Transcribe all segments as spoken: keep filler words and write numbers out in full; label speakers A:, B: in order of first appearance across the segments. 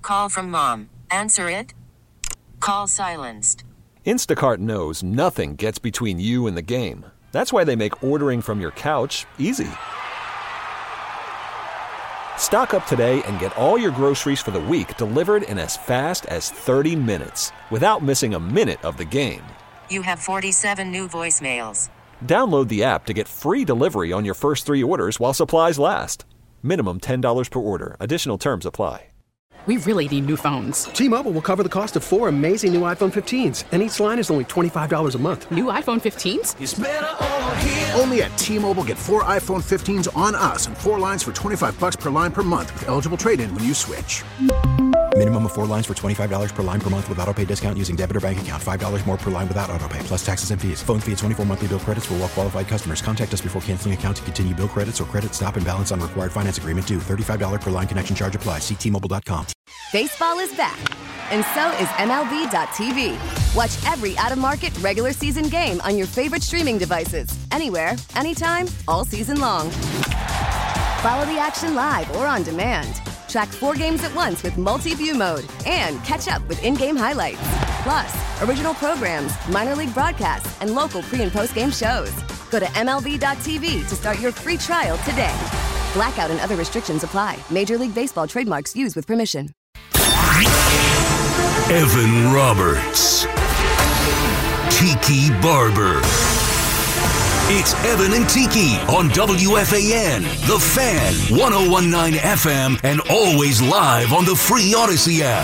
A: call from mom. Answer it. Call silenced.
B: Instacart knows nothing gets between you and the game. That's why they make ordering from your couch easy. Stock up today and get all your groceries for the week delivered in as fast as thirty minutes without missing a minute of the game.
A: You have forty-seven new voicemails.
B: Download the app to get free delivery on your first three orders while supplies last. Minimum ten dollars per order. Additional terms apply.
C: We really need new phones.
D: T-Mobile will cover the cost of four amazing new iPhone fifteens, and each line is only twenty-five dollars a month.
C: New iPhone fifteens?
E: It's better over here. Only at T-Mobile, get four iPhone fifteens on us and four lines for twenty-five bucks per line per month with eligible trade-in when you switch.
F: Minimum of four lines for twenty-five dollars per line per month with autopay discount using debit or bank account. five dollars more per line without autopay, plus taxes and fees. Phone fee at twenty-four monthly bill credits for well-qualified customers. Contact us before canceling account to continue bill credits or credit stop and balance on required finance agreement due. thirty-five dollars per line connection charge applies. See T Mobile dot com.
G: Baseball is back, and so is M L B dot T V. Watch every out-of-market regular season game on your favorite streaming devices. Anywhere, anytime, all season long. Follow the action live or on demand. Track four games at once with multi-view mode and catch up with in-game highlights. Plus, original programs, minor league broadcasts, and local pre- and post-game shows. Go to M L B dot T V to start your free trial today. Blackout and other restrictions apply. Major League Baseball trademarks used with permission.
H: Evan Roberts. Tiki Barber. It's Evan and Tiki on W F A N, The Fan, one oh one point nine F M, and always live on the free Odyssey app.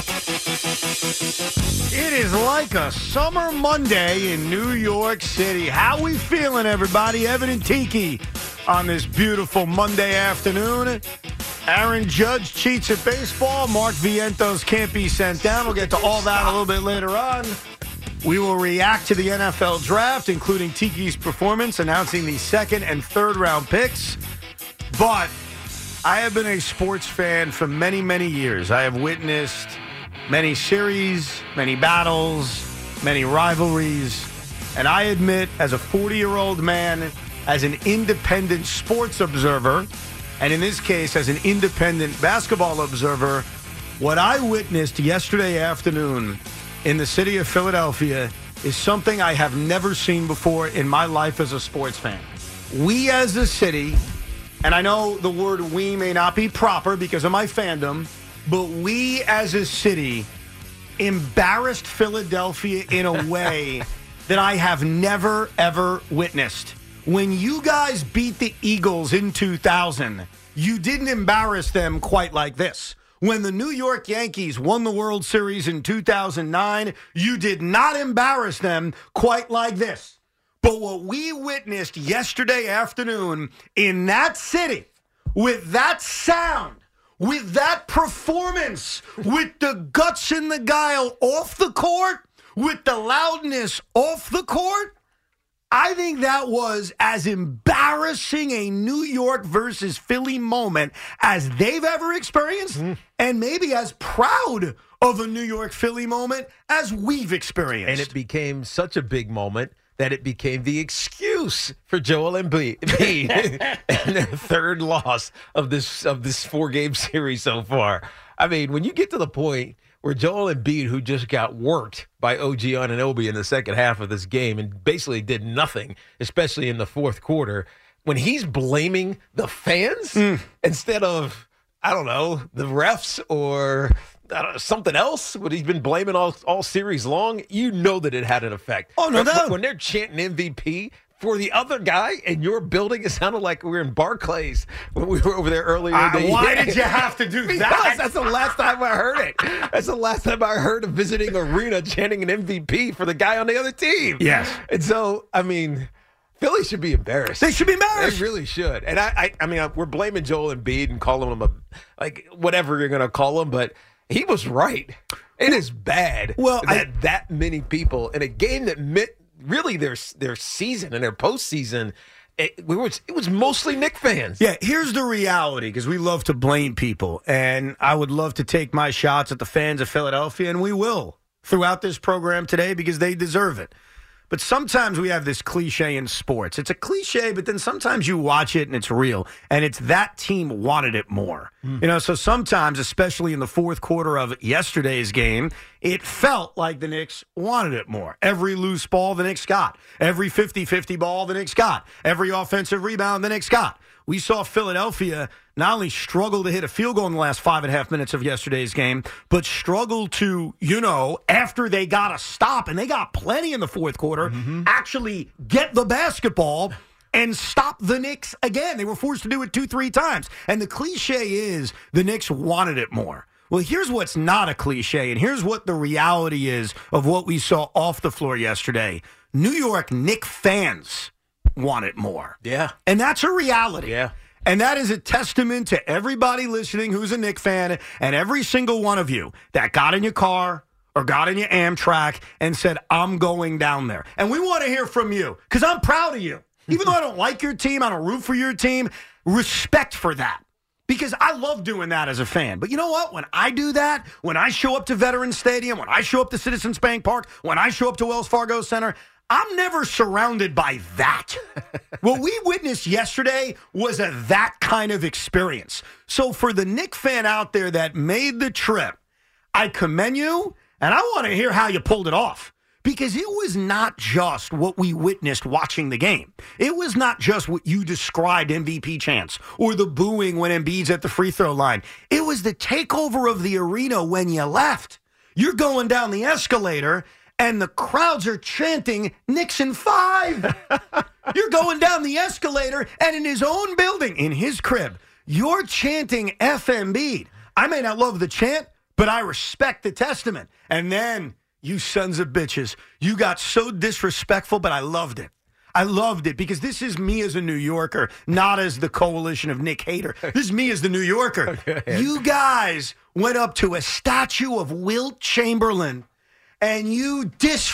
I: It is like a summer Monday in New York City. How we feeling, everybody? Evan and Tiki on this beautiful Monday afternoon. Aaron Judge cheats at baseball. Mark Vientos can't be sent down. We'll get to all that a little bit later on. We will react to the N F L draft, including Tiki's performance, announcing the second and third round picks. But I have been a sports fan for many, many years. I have witnessed many series, many battles, many rivalries. And I admit, as a forty-year-old man, as an independent sports observer, and in this case, as an independent basketball observer, what I witnessed yesterday afternoon in the city of Philadelphia is something I have never seen before in my life as a sports fan. We as a city, and I know the word we may not be proper because of my fandom, but we as a city embarrassed Philadelphia in a way that I have never, ever witnessed. When you guys beat the Eagles in two thousand, you didn't embarrass them quite like this. When the New York Yankees won the World Series in two thousand nine, you did not embarrass them quite like this. But what we witnessed yesterday afternoon in that city, with that sound, with that performance, with the guts and the guile off the court, with the loudness off the court, I think that was as embarrassing a New York versus Philly moment as they've ever experienced, mm. and maybe as proud of a New York Philly moment as we've experienced.
J: And it became such a big moment that it became the excuse for Joel Embiid and their third loss of this of this four-game series so far. I mean, when you get to the point where Joel Embiid, who just got worked by O G Anunoby in the second half of this game and basically did nothing, especially in the fourth quarter, when he's blaming the fans mm. instead of, I don't know, the refs or I don't know, something else, what he's been blaming all, all series long, you know that it had an effect.
I: Oh, no doubt.
J: When they're chanting M V P for the other guy in your building, it sounded like we were in Barclays when we were over there earlier
I: uh,
J: in the year.
I: Why did you have to do
J: because
I: that?
J: That's the last time I heard it. That's the last time I heard a visiting arena chanting an M V P for the guy on the other team.
I: Yes.
J: And so, I mean, Philly should be embarrassed.
I: They should be embarrassed.
J: They really should. And I, I, I mean, we're blaming Joel Embiid and calling him a, like, whatever you're going to call him, but he was right. It is bad
I: well,
J: that
I: I,
J: that many people in a game that meant really their their season and their postseason, it, we were, it was mostly Knicks fans.
I: Yeah, here's the reality, because we love to blame people, and I would love to take my shots at the fans of Philadelphia, and we will throughout this program today because they deserve it. But sometimes we have this cliche in sports. It's a cliche, but then sometimes you watch it and it's real. And it's that team wanted it more. Mm. You know, so sometimes, especially in the fourth quarter of yesterday's game, it felt like the Knicks wanted it more. Every loose ball the Knicks got. Every fifty-fifty ball the Knicks got. Every offensive rebound the Knicks got. We saw Philadelphia not only struggle to hit a field goal in the last five and a half minutes of yesterday's game, but struggle to, you know, after they got a stop, and they got plenty in the fourth quarter, mm-hmm. actually get the basketball and stop the Knicks again. They were forced to do it two, three times. And the cliche is the Knicks wanted it more. Well, here's what's not a cliche, and here's what the reality is of what we saw off the floor yesterday. New York Knicks fans want it more.
J: Yeah.
I: And that's a reality.
J: Yeah.
I: And that is a testament to everybody listening who's a Knicks fan and every single one of you that got in your car or got in your Amtrak and said, I'm going down there. And we want to hear from you because I'm proud of you. Even though I don't like your team, I don't root for your team, respect for that. Because I love doing that as a fan. But you know what? When I do that, when I show up to Veterans Stadium, when I show up to Citizens Bank Park, when I show up to Wells Fargo Center, I'm never surrounded by that. What we witnessed yesterday was a that kind of experience. So for the Knicks fan out there that made the trip, I commend you, and I want to hear how you pulled it off. Because it was not just what we witnessed watching the game. It was not just what you described M V P chants or the booing when Embiid's at the free throw line. It was the takeover of the arena when you left. You're going down the escalator, and the crowds are chanting Nixon five. You're going down the escalator, and in his own building, in his crib, you're chanting F Embiid. I may not love the chant, but I respect the testament. And then, you sons of bitches, you got so disrespectful, but I loved it. I loved it because this is me as a New Yorker, not as the coalition of Nick Hader. This is me as the New Yorker. Okay. You guys went up to a statue of Wilt Chamberlain and you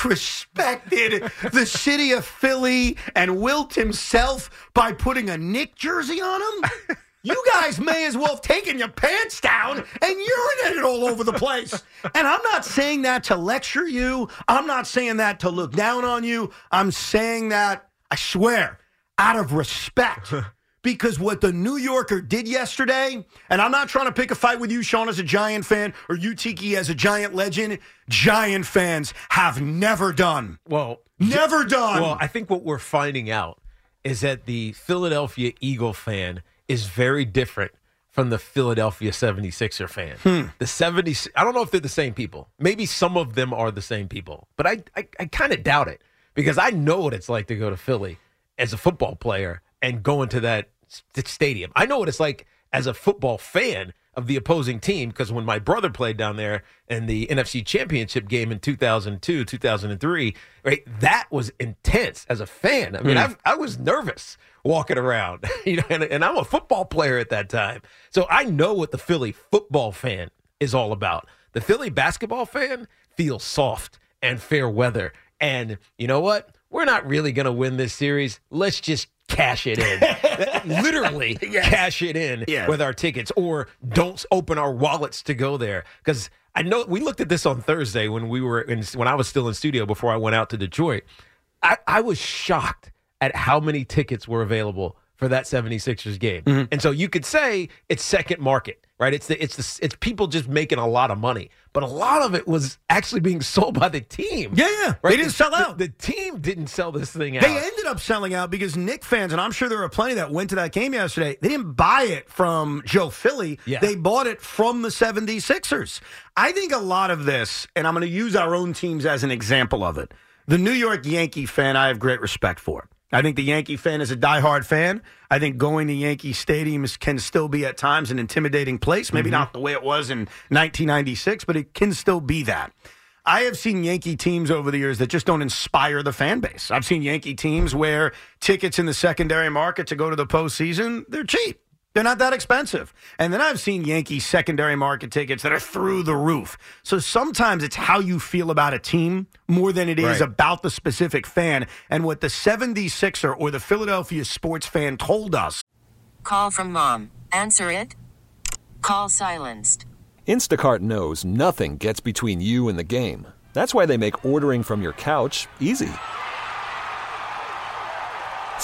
I: disrespected the city of Philly and Wilt himself by putting a Knick jersey on him? You guys may as well have taken your pants down and urinated all over the place. And I'm not saying that to lecture you. I'm not saying that to look down on you. I'm saying that, I swear, out of respect. Because what the New Yorker did yesterday, and I'm not trying to pick a fight with you, Sean, as a Giant fan, or you, Tiki, as a Giant legend, Giant fans have never done.
J: Well,
I: never done.
J: Well, I think what we're finding out is that the Philadelphia Eagle fan is very different from the Philadelphia seventy-sixer fan. Hmm. The seventy, I don't know if they're the same people. Maybe some of them are the same people, but I, I, I kind of doubt it because I know what it's like to go to Philly as a football player and go into that st- stadium. I know what it's like as a football fan of the opposing team because when my brother played down there in the N F C Championship game in two thousand two, two thousand three, right, that was intense as a fan. I mean, mm. I, I was nervous walking around, you know, and, and I'm a football player at that time. So I know what the Philly football fan is all about. The Philly basketball fan feels soft and fair weather. And you know what? We're not really going to win this series. Let's just cash it in. Literally yes. cash it in yes. with our tickets or don't open our wallets to go there. Because I know we looked at this on Thursday when we were in, when I was still in studio before I went out to Detroit. I, I was shocked at how many tickets were available for that seventy-sixers game. Mm-hmm. And so you could say it's second market, right? It's the it's the it's people just making a lot of money. But a lot of it was actually being sold by the team.
I: Yeah, yeah.
J: Right?
I: They didn't
J: the,
I: sell out.
J: The, the team didn't sell this thing out.
I: They ended up selling out because Knicks fans, and I'm sure there were plenty that went to that game yesterday, they didn't buy it from Joe Philly. Yeah. They bought it from the seventy-sixers. I think a lot of this, and I'm going to use our own teams as an example of it, the New York Yankee fan I have great respect for. I think the Yankee fan is a diehard fan. I think going to Yankee Stadium can still be at times an intimidating place. Maybe mm-hmm. not the way it was in nineteen ninety-six, but it can still be that. I have seen Yankee teams over the years that just don't inspire the fan base. I've seen Yankee teams where tickets in the secondary market to go to the postseason, they're cheap. They're not that expensive. And then I've seen Yankee secondary market tickets that are through the roof. So sometimes it's how you feel about a team more than it is right. about the specific fan. And what the seventy-sixer or the Philadelphia sports fan told us.
A: Call from mom. Answer it. Call silenced.
B: Instacart knows nothing gets between you and the game. That's why they make ordering from your couch easy.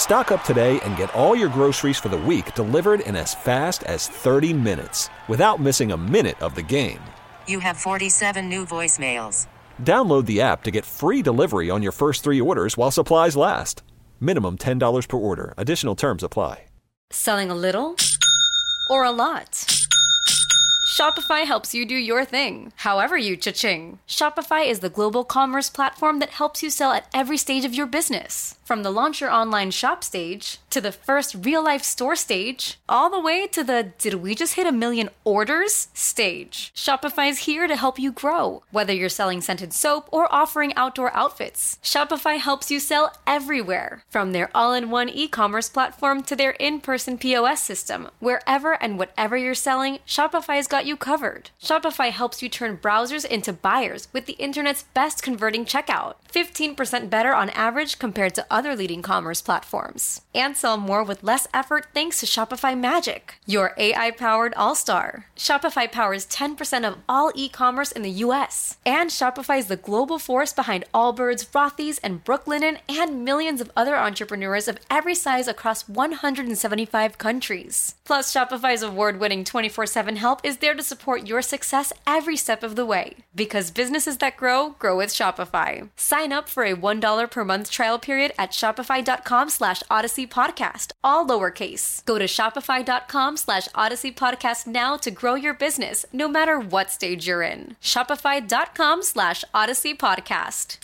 B: Stock up today and get all your groceries for the week delivered in as fast as thirty minutes without missing a minute of the game.
A: You have forty-seven new voicemails.
B: Download the app to get free delivery on your first three orders while supplies last. Minimum ten dollars per order. Additional terms apply.
K: Selling a little or a lot? Shopify helps you do your thing, however you cha-ching. Shopify is the global commerce platform that helps you sell at every stage of your business. From the launch your online shop stage, to the first real-life store stage, all the way to the did we just hit a million orders stage. Shopify's here to help you grow. Whether you're selling scented soap or offering outdoor outfits, Shopify helps you sell everywhere. From their all-in-one e-commerce platform to their in-person P O S system, wherever and whatever you're selling, Shopify's got you covered. Shopify helps you turn browsers into buyers with the internet's best converting checkout. fifteen percent better on average compared to other leading commerce platforms. And sell more with less effort thanks to Shopify Magic, your A I-powered all-star. Shopify powers ten percent of all e-commerce in the U S. And Shopify is the global force behind Allbirds, Rothy's, and Brooklinen, and millions of other entrepreneurs of every size across one hundred seventy-five countries. Plus, Shopify's award-winning twenty-four seven help is there to support your success every step of the way. Because businesses that grow, grow with Shopify. Sign up for a one dollar per month trial period at shopify.com slash Odyssey Podcast, all lowercase. Go to shopify.com slash Odyssey Podcast now to grow your business, no matter what stage you're in. Shopify.com slash Odyssey Podcast.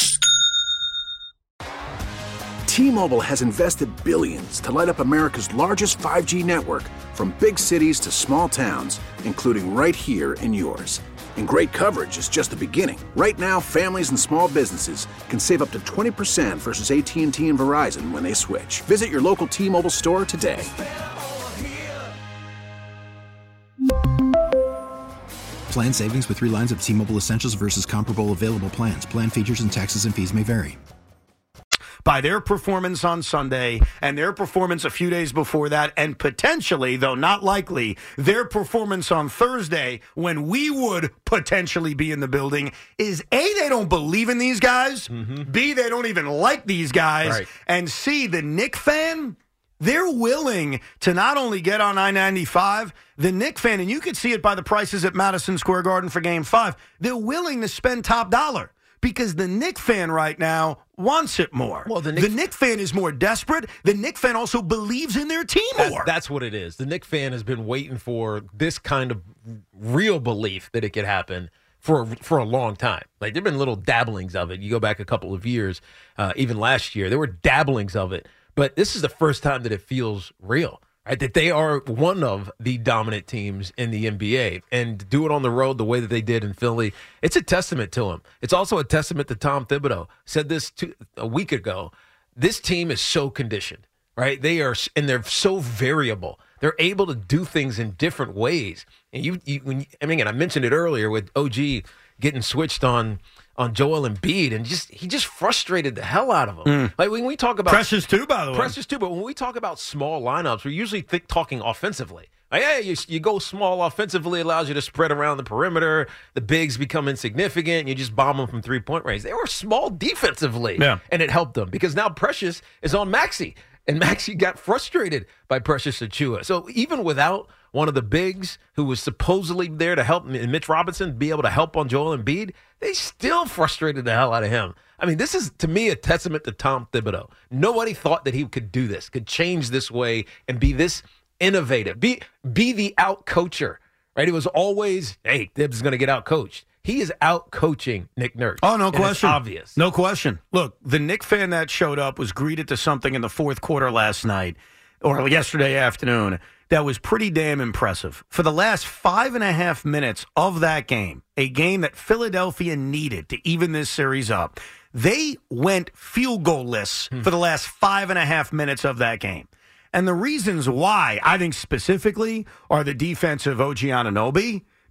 E: T-Mobile has invested billions to light up America's largest five G network, from big cities to small towns, including right here in yours. And great coverage is just the beginning. Right now, families and small businesses can save up to twenty percent versus A T and T and Verizon when they switch. Visit your local T-Mobile store today.
F: Plan savings with three lines of T-Mobile Essentials versus comparable available plans. Plan features and taxes and fees may vary.
I: By their performance on Sunday and their performance a few days before that, and potentially, though not likely, their performance on Thursday when we would potentially be in the building, is A, they don't believe in these guys, mm-hmm. B, they don't even like these guys, right. And C, the Knick fan, they're willing to not only get on I ninety-five, the Knick fan, and you could see it by the prices at Madison Square Garden for Game five, they're willing to spend top dollar. Because the Knick fan right now wants it more. Well, the Knick, the Knick fan is more desperate. The Knick fan also believes in their team
J: that,
I: more.
J: That's what it is. The Knick fan has been waiting for this kind of real belief that it could happen for for a long time. Like, there have been little dabblings of it. You go back a couple of years, uh, even last year, there were dabblings of it. But this is the first time that it feels real. Right, that they are one of the dominant teams in the N B A, and do it on the road the way that they did in Philly. It's a testament to them. It's also a testament to Tom Thibodeau. Said this two, a week ago. This team is so conditioned, right? They are, and they're so variable. They're able to do things in different ways. And you, you when you, I mean, and I mentioned it earlier with O G getting switched on. on Joel Embiid, and just he just frustrated the hell out of him. Mm. Like, when we talk about
I: Precious too, by the way.
J: Precious too, but when we talk about small lineups, we're usually think, talking offensively. Like, hey, you, you go small offensively, allows you to spread around the perimeter. The bigs become insignificant, and you just bomb them from three-point range. They were small defensively,
I: yeah.
J: And it helped them because now Precious is on Maxey, and Maxey got frustrated by Precious Achiuwa. So even without one of the bigs who was supposedly there to help, Mitch Robinson, be able to help on Joel Embiid, they still frustrated the hell out of him. I mean, this is, to me, a testament to Tom Thibodeau. Nobody thought that he could do this, could change this way and be this innovative, be be the out-coacher, right? It was always, hey, Thibs is going to get out-coached. He is out-coaching Nick Nurse.
I: Oh, no question.
J: It's obvious.
I: No question. Look, the Knick fan that showed up was greeted to something in the fourth quarter last night, or yesterday afternoon, that was pretty damn impressive. For the last five and a half minutes of that game, a game that Philadelphia needed to even this series up, they went field goal-less hmm. for the last five and a half minutes of that game. And the reasons why, I think specifically, are the defense of O G Anunoby,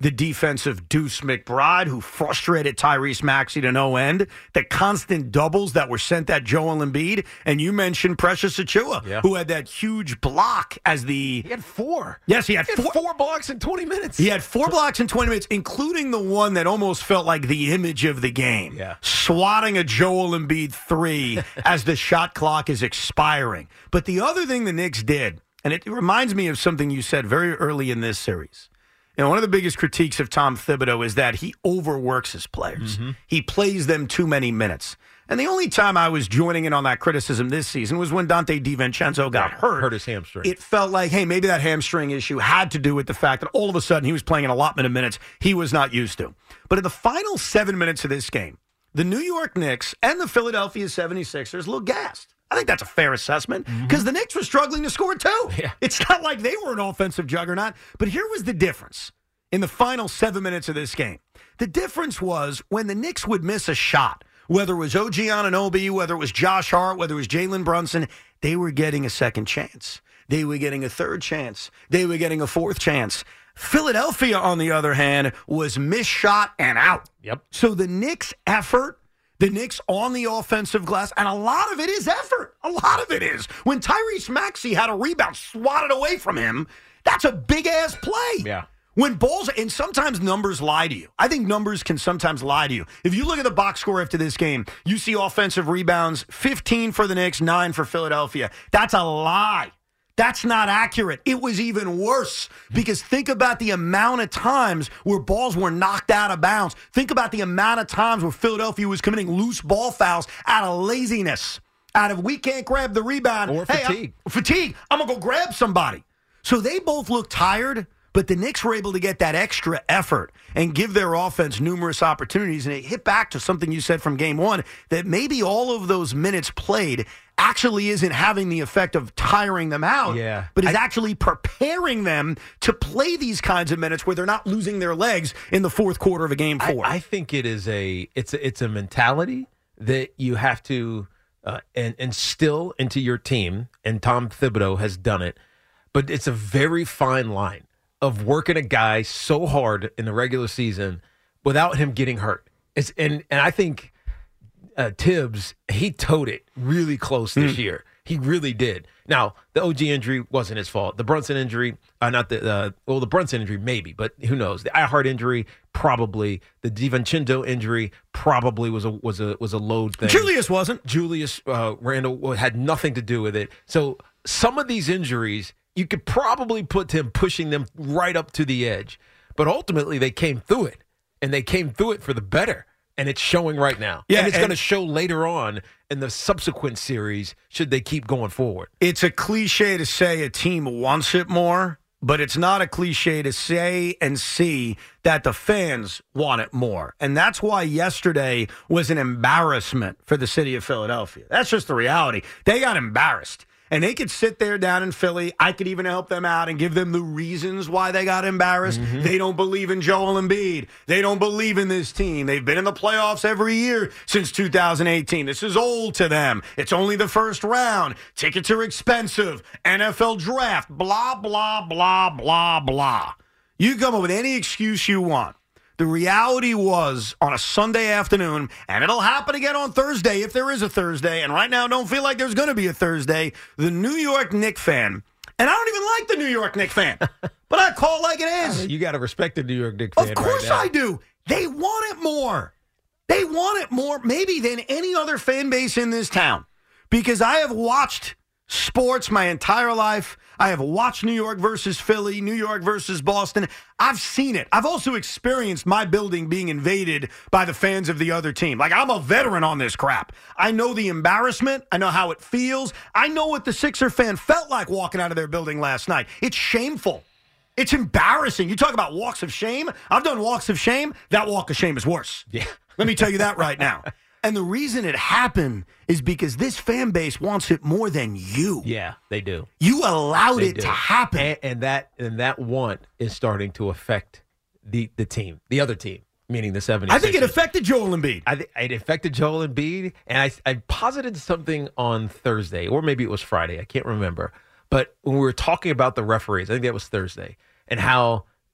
I: the defensive Deuce McBride, who frustrated Tyrese Maxey to no end, the constant doubles that were sent at Joel Embiid, and you mentioned Precious Achiuwa,
J: Yeah.
I: who had that huge block as the...
J: He had four.
I: Yes, he had,
J: He had
I: four,
J: four blocks in twenty minutes.
I: He had four blocks in twenty minutes, including the one that almost felt like the image of the game.
J: Yeah.
I: Swatting a Joel Embiid three as the shot clock is expiring. But the other thing the Knicks did, and it reminds me of something you said very early in this series. You know, one of the biggest critiques of Tom Thibodeau is that he overworks his players.
J: Mm-hmm.
I: He plays them too many minutes. And the only time I was joining in on that criticism this season was when Dante DiVincenzo got hurt.
J: Hurt his hamstring.
I: It felt like, hey, maybe that hamstring issue had to do with the fact that all of a sudden he was playing an allotment of minutes he was not used to. But in the final seven minutes of this game, the New York Knicks and the Philadelphia seventy-sixers looked gassed. I think that's a fair assessment because mm-hmm. the Knicks were struggling to score too.
J: Yeah.
I: It's not like they were an offensive juggernaut. But here was the difference in the final seven minutes of this game. The difference was when the Knicks would miss a shot, whether it was O G Anunoby, whether it was Josh Hart, whether it was Jalen Brunson, they were getting a second chance. They were getting a third chance. They were getting a fourth chance. Philadelphia, on the other hand, was missed shot and out.
J: Yep.
I: So the Knicks' effort, the Knicks on the offensive glass, and a lot of it is effort. A lot of it is. When Tyrese Maxey had a rebound swatted away from him, that's a big-ass play.
J: Yeah.
I: When balls, and sometimes numbers lie to you. I think numbers can sometimes lie to you. If you look at the box score after this game, you see offensive rebounds, fifteen for the Knicks, nine for Philadelphia. That's a lie. That's not accurate. It was even worse because think about the amount of times where balls were knocked out of bounds. Think about the amount of times where Philadelphia was committing loose ball fouls out of laziness, out of we can't grab the rebound.
J: Or
I: hey,
J: fatigue.
I: I'm, fatigue. I'm going to go grab somebody. So they both looked tired, but the Knicks were able to get that extra effort and give their offense numerous opportunities. And it hit back to something you said from game one, that maybe all of those minutes played actually isn't having the effect of tiring them out,
J: yeah.
I: but is
J: I,
I: actually preparing them to play these kinds of minutes where they're not losing their legs in the fourth quarter of a game four.
J: I, I think it is a it's a, it's a mentality that you have to uh, and, instill into your team, and Tom Thibodeau has done it, but it's a very fine line of working a guy so hard in the regular season without him getting hurt. It's and and I think uh, Tibbs, he towed it really close this mm. year. He really did. Now, the O G injury wasn't his fault. The Brunson injury, uh, not the uh, well, the Brunson injury maybe, but who knows? The iHeart injury probably. The DiVincenzo injury probably was a was a was a load thing.
I: Julius wasn't.
J: Julius uh, Randle had nothing to do with it. So some of these injuries, you could probably put him pushing them right up to the edge. But ultimately, they came through it, and they came through it for the better. And it's showing right now.
I: Yeah,
J: and it's
I: and
J: going to show later on in the subsequent series should they keep going forward.
I: It's a cliche to say a team wants it more, but it's not a cliche to say and see that the fans want it more. And that's why yesterday was an embarrassment for the city of Philadelphia. That's just the reality. They got embarrassed. And they could sit there down in Philly. I could even help them out and give them the reasons why they got embarrassed. Mm-hmm. They don't believe in Joel Embiid. They don't believe in this team. They've been in the playoffs every year since two thousand eighteen. This is old to them. It's only the first round. Tickets are expensive. N F L draft. Blah, blah, blah, blah, blah. You come up with any excuse you want. The reality was on a Sunday afternoon, and it'll happen again on Thursday if there is a Thursday, and right now don't feel like there's going to be a Thursday, the New York Knicks fan, and I don't even like the New York Knicks fan, but I call it like it is.
J: You got to respect the New York Knicks fan.
I: Of course
J: right
I: I do. They want it more. They want it more maybe than any other fan base in this town, because I have watched sports my entire life. I have watched New York versus Philly, New York versus Boston. I've seen it. I've also experienced my building being invaded by the fans of the other team. Like, I'm a veteran on this crap. I know the embarrassment. I know how it feels. I know what the Sixer fan felt like walking out of their building last night. It's shameful. It's embarrassing. You talk about walks of shame. I've done walks of shame. That walk of shame is worse.
J: Yeah.
I: Let me tell you that right now. And the reason it happened is because this fan base wants it more than you.
J: Yeah, they do.
I: You allowed
J: they
I: it
J: do.
I: to happen.
J: And, and that and that want is starting to affect the, the team, the other team, meaning the seventy-sixers.
I: I think it affected Joel Embiid.
J: I th- it affected Joel Embiid, and I, I posited something on Thursday, or maybe it was Friday. I can't remember. But when we were talking about the referees, I think that was Thursday, and how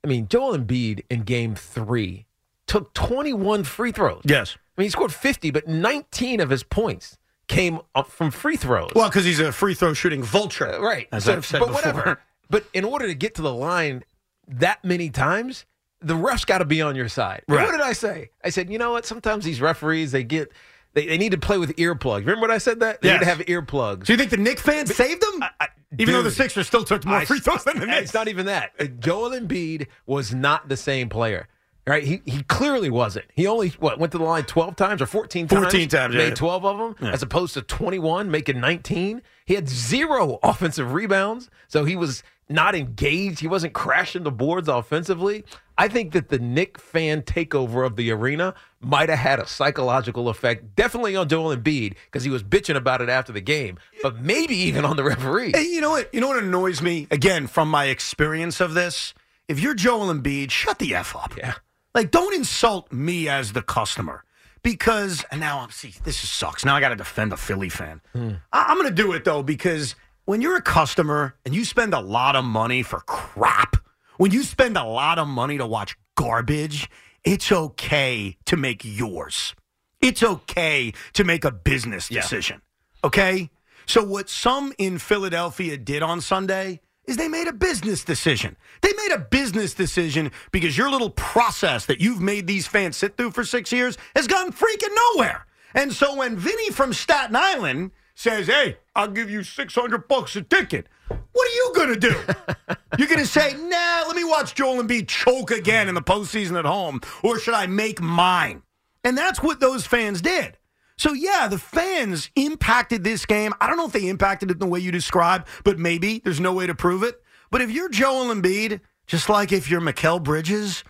J: mean, Joel Embiid in game three took twenty-one free throws.
I: Yes.
J: I mean, he scored fifty, but nineteen of his points came up from free throws.
I: Well, because he's a free throw shooting vulture.
J: Uh, right.
I: As
J: so,
I: I've said
J: but
I: before.
J: whatever. But in order to get to the line that many times, the ref's got to be on your side. And
I: Right.
J: what did I say? I said, you know what? Sometimes these referees, they get, they, they need to play with earplugs. Remember what I said that? They
I: Yes.
J: need to have earplugs.
I: Do you think the Knicks fans saved them?
J: I, I,
I: Even though the
J: dude,
I: Sixers still took more
J: I-
I: free throws than the Knicks.
J: It's not even that. Uh, Joel Embiid was not the same player. Right? He he clearly wasn't. He only what went to the line twelve times or fourteen times.
I: fourteen times, yeah.
J: Made twelve of them
I: Yeah.
J: as opposed to twenty-one, making nineteen. He had zero offensive rebounds, so he was not engaged. He wasn't crashing the boards offensively. I think that the Knick fan takeover of the arena might have had a psychological effect, definitely on Joel Embiid, because he was bitching about it after the game, but maybe even on the referee.
I: Hey, you know what? You know what annoys me? Again, from my experience of this, if you're Joel Embiid, shut the F up.
J: Yeah.
I: Like, don't insult me as the customer. Because, and now I'm, see, this just sucks. Now I got to defend a Philly fan.
J: Hmm.
I: I, I'm going to do it, though, because when you're a customer and you spend a lot of money for crap, when you spend a lot of money to watch garbage, it's okay to make yours. It's okay to make a business
J: Yeah.
I: decision. Okay? So what some in Philadelphia did on Sunday is they made a business decision. They made a business decision because your little process that you've made these fans sit through for six years has gone freaking nowhere. And so when Vinny from Staten Island says, hey, I'll give you six hundred bucks a ticket, what are you going to do? You're going to say, nah, let me watch Joel Embiid choke again in the postseason at home, or should I make mine? And that's what those fans did. So, yeah, the fans impacted this game. I don't know if they impacted it in the way you describe, but maybe. There's no way to prove it. But if you're Joel Embiid, just like if you're Mikal Bridges,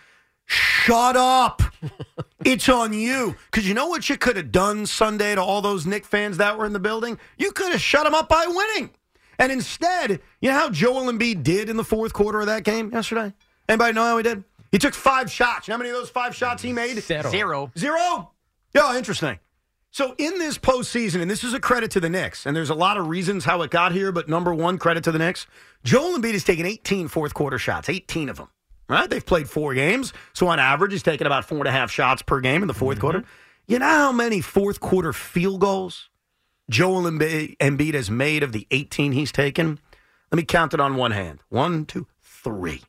I: shut up. It's on you. Because you know what you could have done Sunday to all those Knicks fans that were in the building? You could have shut them up by winning. And instead, you know how Joel Embiid did in the fourth quarter of that game yesterday? Anybody know how he did? He took five shots. You know how many of those five shots he made?
J: Zero.
C: Zero.
I: Zero? Yeah, interesting. So in this postseason, and this is a credit to the Knicks, and there's a lot of reasons how it got here, but number one, credit to the Knicks. Joel Embiid has taken eighteen fourth quarter shots, eighteen of them. Right? They've played four games, so on average, he's taken about four and a half shots per game in the fourth mm-hmm. quarter. You know how many fourth quarter field goals Joel Embiid has made of the eighteen he's taken? Let me count it on one hand. One, two, three.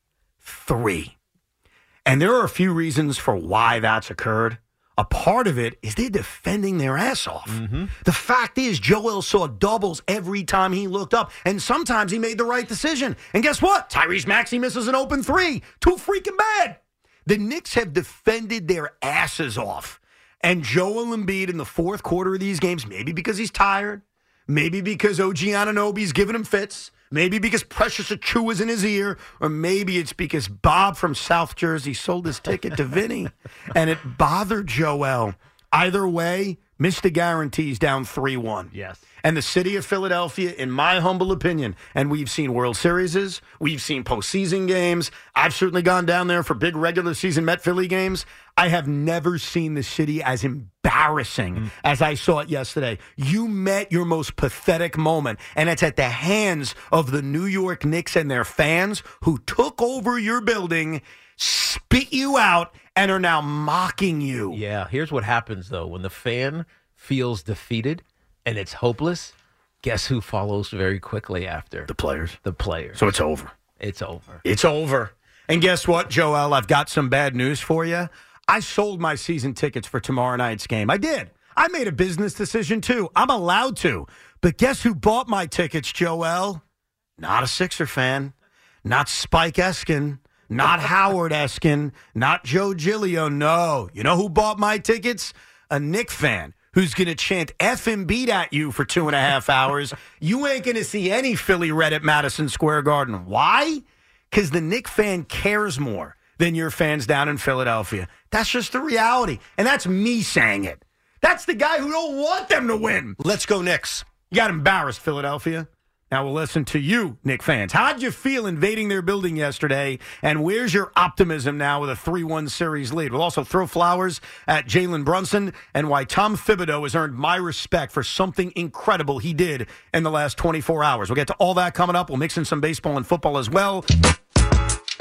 I: Three. And there are a few reasons for why that's occurred. A part of it is they're defending their ass off. Mm-hmm. The fact is, Joel saw doubles every time he looked up, and sometimes he made the right decision. And guess what? Tyrese Maxey misses an open three. Too freaking bad. The Knicks have defended their asses off. And Joel Embiid in the fourth quarter of these games, maybe because he's tired, maybe because O G Anunoby's giving him fits, maybe because Precious Achiuwa is in his ear, or maybe it's because Bob from South Jersey sold his ticket to Vinny, and it bothered Joel. Either way, Mister Guarantees down three one.
J: Yes.
I: And the city of Philadelphia, in my humble opinion, and we've seen World Series, we've seen postseason games. I've certainly gone down there for big regular season Met Philly games. I have never seen the city as embarrassing mm. as I saw it yesterday. You met your most pathetic moment, and it's at the hands of the New York Knicks and their fans who took over your building, spit you out, and are now mocking you.
J: Yeah, here's what happens, though. When the fan feels defeated and it's hopeless, guess who follows very quickly after?
I: The players.
J: The players.
I: So it's over.
J: It's over.
I: It's over. And guess what, Joel? I've got some bad news for you. I sold my season tickets for tomorrow night's game. I did. I made a business decision, too. I'm allowed to. But guess who bought my tickets, Joel? Not a Sixer fan. Not Spike Eskin. Not Howard Eskin. Not Joe Giglio. No. You know who bought my tickets? A Knick fan who's going to chant F and beat at you for two and a half hours. You ain't going to see any Philly red at Madison Square Garden. Why? Because the Knick fan cares more than your fans down in Philadelphia. That's just the reality. And that's me saying it. That's the guy who don't want them to win. Let's go Knicks. You got embarrassed, Philadelphia. Now we'll listen to you, Knick fans. How'd you feel invading their building yesterday? And where's your optimism now with a three one series lead? We'll also throw flowers at Jalen Brunson and why Tom Thibodeau has earned my respect for something incredible he did in the last twenty-four hours. We'll get to all that coming up. We'll mix in some baseball and football as well.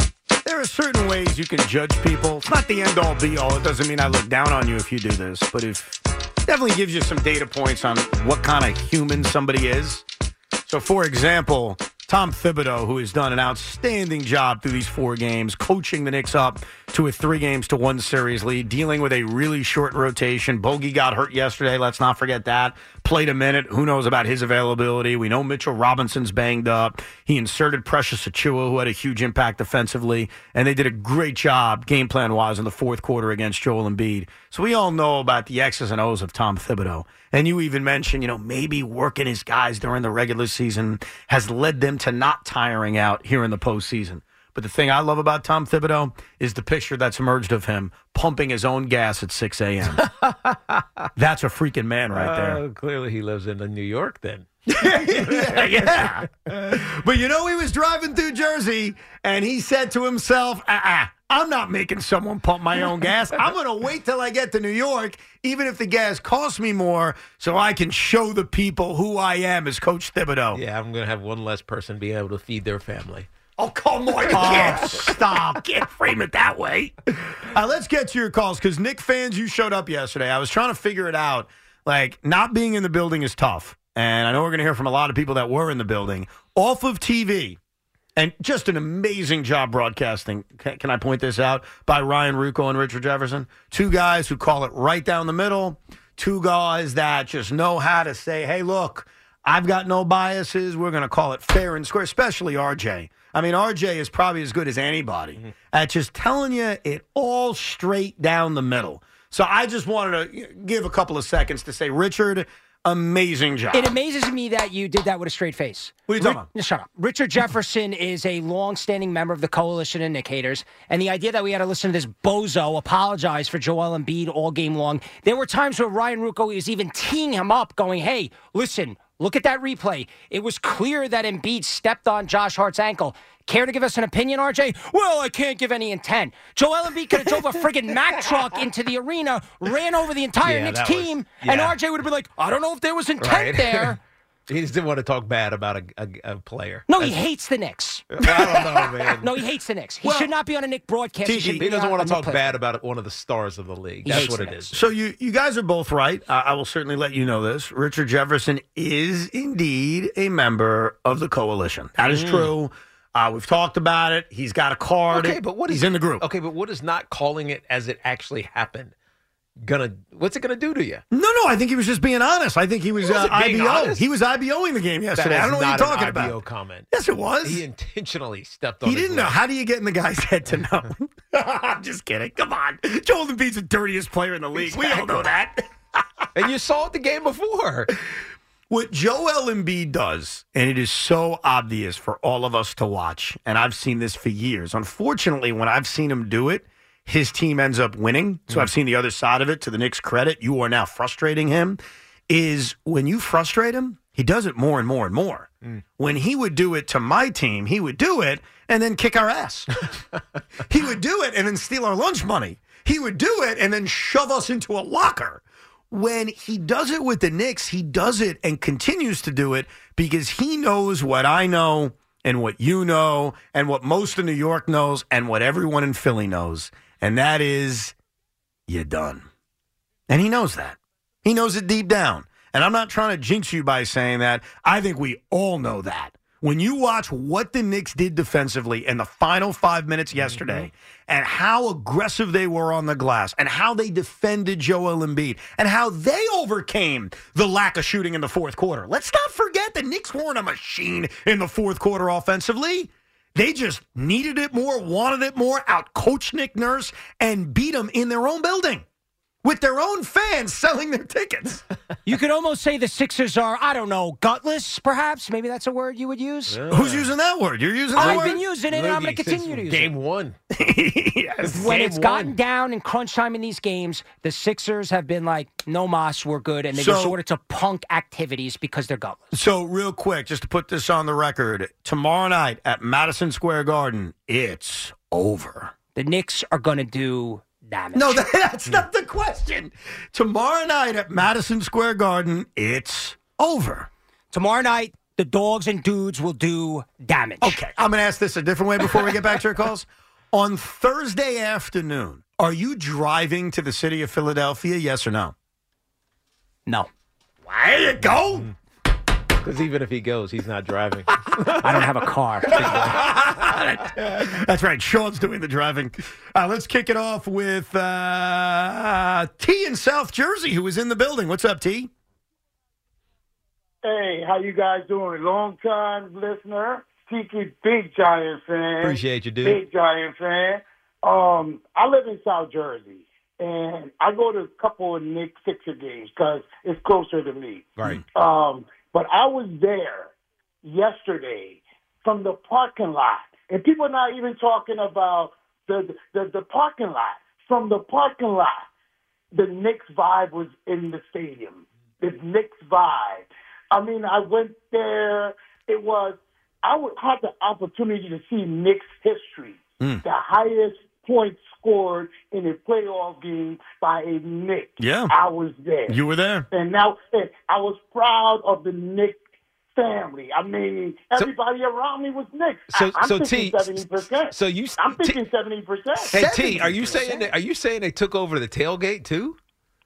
I: there are certain ways you can judge people. It's not the end-all, be-all. It doesn't mean I look down on you if you do this, but if definitely gives you some data points on what kind of human somebody is. So, for example, Tom Thibodeau, who has done an outstanding job through these four games, coaching the Knicks up to a three games to one series lead, dealing with a really short rotation. Bogey got hurt yesterday. Let's not forget that. Played a minute. Who knows about his availability? We know Mitchell Robinson's banged up. He inserted Precious Achiuwa, who had a huge impact defensively, and they did a great job game plan-wise in the fourth quarter against Joel Embiid. So we all know about the X's and O's of Tom Thibodeau. And you even mentioned, you know, maybe working his guys during the regular season has led them to not tiring out here in the postseason. But the thing I love about Tom Thibodeau is the picture that's emerged of him pumping his own gas at six a.m. That's a freaking man right there.
J: Uh, clearly he lives in New York then.
I: yeah, yeah. But you know, he was driving through Jersey, and he said to himself, uh-uh, I'm not making someone pump my own gas. I'm going to wait till I get to New York, even if the gas costs me more, so I can show the people who I am as Coach Thibodeau.
J: Yeah, I'm going to have one less person be able to feed their family.
I: Oh, come on. You can't stop. Can't frame it that way. Uh, let's get to your calls, because Knick fans, you showed up yesterday. I was trying to figure it out. Like, not being in the building is tough. And I know we're going to hear from a lot of people that were in the building. Off of T V, and just an amazing job broadcasting, can, can I point this out, by Ryan Rucco and Richard Jefferson. Two guys who call it right down the middle. Two guys that just know how to say, hey, look, I've got no biases. We're going to call it fair and square, especially R J. I mean, R J is probably as good as anybody mm-hmm. at just telling you it all straight down the middle. So I just wanted to give a couple of seconds to say, Richard, amazing job.
L: It amazes me that you did that with a straight face.
I: What are you talking about?
L: Shut up. Richard Jefferson is a long-standing member of the Coalition of Knick Haters, and the idea that we had to listen to this bozo apologize for Joel Embiid all game long. There were times where Ryan Rucco was even teeing him up, going, hey, listen, look at that replay. It was clear that Embiid stepped on Josh Hart's ankle. Care to give us an opinion, R J? Well, I can't give any intent. Joel Embiid could have drove a friggin' Mack truck into the arena, ran over the entire
J: yeah,
L: Knicks
J: was,
L: team,
J: yeah.
L: and R J would have been like, I don't know if there was intent
J: right.
L: there.
J: He just didn't want to talk bad about a, a, a player.
L: No, he That's, hates the Knicks.
J: I don't know, man.
L: No, he hates the Knicks. He
I: well,
L: should not be on a Knick broadcast.
J: He,
L: he,
J: he doesn't want to talk
L: player.
J: bad about one of the stars of the league.
L: He
J: That's what it
L: Knicks.
J: is.
I: So you, you guys are both right. Uh, I will certainly let you know this. Richard Jefferson is indeed a member of the Coalition. That is mm. true. Uh, we've talked about it. He's got a card.
J: Okay, but what is
I: He's in the group.
J: Okay, but what is not calling it as it actually happened gonna? What's it gonna do to you?
I: No, no. I think he was just being honest. I think he was uh, I B O.
J: Honest?
I: He was IBOing the game yesterday. I don't know what you're talking about.
J: I B O comment.
I: Yes, it was.
J: He intentionally stepped on.
I: He
J: his
I: didn't
J: leg.
I: know. How do you get in the guy's head to know? I'm just kidding. Come on. Joel Embiid's the dirtiest player in the league. Exactly. We all know that.
J: And you saw it the game before.
I: What Joel Embiid does, and it is so obvious for all of us to watch, and I've seen this for years. Unfortunately, when I've seen him do it, his team ends up winning. So mm. I've seen the other side of it. To the Knicks' credit, you are now frustrating him. Is when you frustrate him, he does it more and more and more. Mm. When he would do it to my team, he would do it and then kick our ass. He would do it and then steal our lunch money. He would do it and then shove us into a locker. When he does it with the Knicks, he does it and continues to do it because he knows what I know and what you know and what most of New York knows and what everyone in Philly knows. And that is, you're done. And he knows that. He knows it deep down. And I'm not trying to jinx you by saying that. I think we all know that. When you watch what the Knicks did defensively in the final five minutes yesterday mm-hmm. and how aggressive they were on the glass and how they defended Joel Embiid and how they overcame the lack of shooting in the fourth quarter. Let's not forget the Knicks weren't a machine in the fourth quarter offensively. They just needed it more, wanted it more, outcoached Nick Nurse, and beat them in their own building. With their own fans selling their tickets.
L: You could almost say the Sixers are, I don't know, gutless, perhaps? Maybe that's a word you would use?
I: Yeah. Who's using that word? You're using that
L: I've
I: word?
L: I've been using it, and I'm going to continue to use
J: game
L: it.
J: Game one.
I: Yes.
L: When
J: game
L: it's
J: one.
L: gotten down in crunch time in these games, the Sixers have been like, no mas, we're good, and they
I: so,
L: resorted to punk activities because they're gutless.
I: So, real quick, just to put this on the record, tomorrow night at Madison Square Garden, it's over.
L: The Knicks are going to do... damage.
I: No, that, that's not the question. Tomorrow night at Madison Square Garden, it's over.
L: Tomorrow night, the dogs and dudes will do damage.
I: Okay, I'm going to ask this a different way before we get back to your calls. On Thursday afternoon, are you driving to the city of Philadelphia, yes or no?
L: No.
I: There you go.
J: Because even if he goes, he's not driving.
L: I don't have a car.
I: That's right. Sean's doing the driving. Uh, let's kick it off with uh, T in South Jersey, who is in the building. What's up, T?
M: Hey, how you guys doing? Long time listener, Tiki, big Giant fan.
J: Appreciate you, dude.
M: Big Giant fan. Um, I live in South Jersey, and I go to a couple of Knicks Sixer games because it's closer to me.
J: Right.
M: Um, but I was there yesterday from the parking lot, and people are not even talking about the the, the parking lot. From the parking lot, the Knicks vibe was in the stadium. The Knicks vibe. I mean, I went there. It was, I would had the opportunity to see Knicks history. Mm. The highest points scored in a playoff game by a Knick.
I: Yeah.
M: I was there.
I: You were there.
M: And now and I was proud of the Knicks family. I mean, everybody so, around me was Knicks.
J: So,
M: I, I'm
J: so
M: thinking
J: T,
M: seventy percent.
J: So you,
M: I'm thinking seventy percent.
J: Hey, T, are you saying that, are you saying they took over the tailgate too?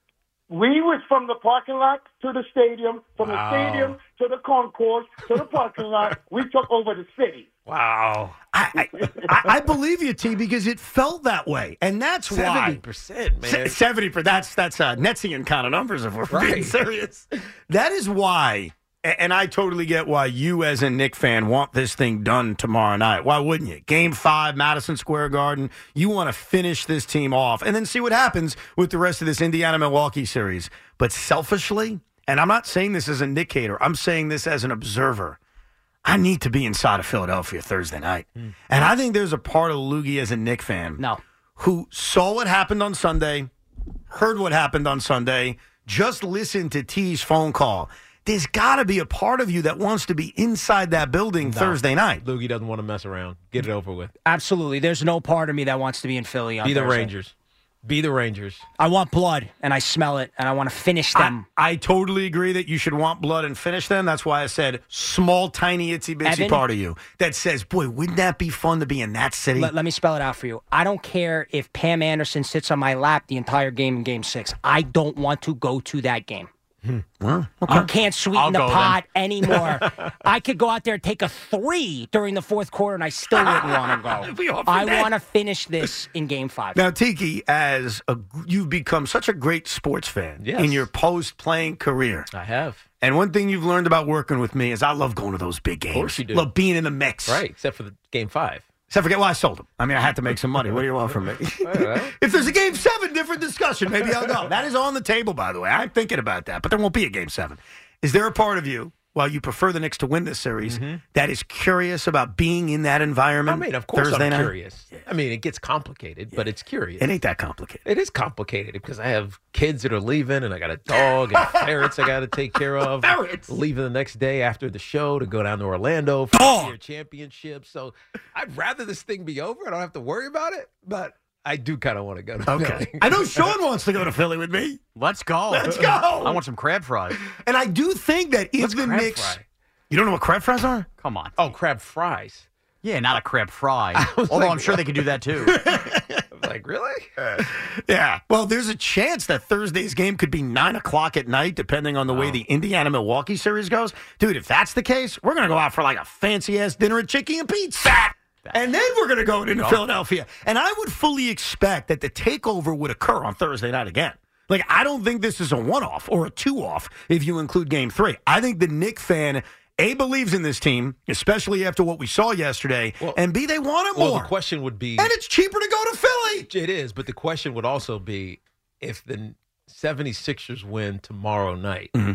M: We was from the parking lot to the stadium, from
J: wow.
M: the stadium to the concourse to the parking lot. We took over the city.
J: Wow.
I: I, I, I believe you, T, because it felt that way. And that's
J: seventy
I: why.
J: seventy percent, man.
I: seventy percent. That's, that's uh, Netzian kind of numbers if we're
J: right.
I: being serious. That is why, and I totally get why you as a Knick fan want this thing done tomorrow night. Why wouldn't you? Game five, Madison Square Garden. You want to finish this team off and then see what happens with the rest of this Indiana-Milwaukee series. But selfishly, and I'm not saying this as a Knick hater, I'm saying this as an observer, I need to be inside of Philadelphia Thursday night. Mm. And I think there's a part of Loogie as a Knick fan
L: no.
I: who saw what happened on Sunday, heard what happened on Sunday, just listened to T's phone call. There's got to be a part of you that wants to be inside that building no. Thursday night.
J: Loogie doesn't want to mess around. Get it over with.
L: Absolutely. There's no part of me that wants to be in Philly on
J: Be the
L: Thursday.
J: Rangers. Be the Rangers.
L: I want blood, and I smell it, and I want to finish them.
I: I, I totally agree that you should want blood and finish them. That's why I said small, tiny, itsy-bitsy
L: Evan,
I: part of you that says, boy, wouldn't that be fun to be in that city?
L: Let, let me spell it out for you. I don't care if Pam Anderson sits on my lap the entire game in Game six. I don't want to go to that game.
I: Hmm. Well, okay.
L: I can't sweeten the pot anymore. I could go out there and take a three during the fourth quarter, and I still wouldn't want to go. I want to finish this in Game Five.
I: Now, Tiki, as a, you've become such a great sports fan
J: yes.
I: in your post-playing career.
J: I have.
I: And one thing you've learned about working with me is I love going to those big games.
J: Of course you do.
I: Love being in the mix.
J: Right, except for the Game Five.
I: Except for, well, I sold them. I mean, I had to make some money. What do you want from me?
J: Right.
I: If there's a Game seven, different discussion. Maybe I'll go. That is on the table, by the way. I'm thinking about that, but there won't be a Game seven. Is there a part of you, while you prefer the Knicks to win this series, mm-hmm. that is curious about being in that environment?
J: I mean, of course
I: Thursday
J: I'm
I: night?
J: curious. Yeah. I mean, it gets complicated, yeah. but it's curious.
I: It ain't that complicated.
J: It is complicated because I have kids that are leaving, and I got a dog and ferrets I got to take care of.
I: Ferrets!
J: Leaving the next day after the show to go down to Orlando for
I: dog.
J: the year championship. So I'd rather this thing be over. I don't have to worry about it, but I do kind of want to go to
I: okay.
J: Philly.
I: I know Sean wants to go to Philly with me.
N: Let's go.
I: Let's go.
N: I want some crab fries.
I: And I do think that if
J: What's
I: the
J: crab
I: Knicks...
J: fry?
I: You don't know what crab fries are?
N: Come on.
J: Oh, crab fries.
N: Yeah, not a crab fry. Although
J: like,
N: I'm sure
J: what?
N: they could do that too.
J: I'm like, really?
I: Uh, yeah. Well, there's a chance that Thursday's game could be nine o'clock at night, depending on the oh. way the Indiana-Milwaukee series goes. Dude, if that's the case, we're going to go out for like a fancy-ass dinner at Chicky and Pete's. And then we're going to go into Philadelphia. And I would fully expect that the takeover would occur on Thursday night again. Like, I don't think this is a one-off or a two-off if you include Game three. I think the Knick fan, A, believes in this team, especially after what we saw yesterday, well, and B, they want it
J: well,
I: more.
J: Well, the question would be...
I: And it's cheaper to go to Philly.
J: It is, but the question would also be, if the seventy-sixers win tomorrow night, mm-hmm.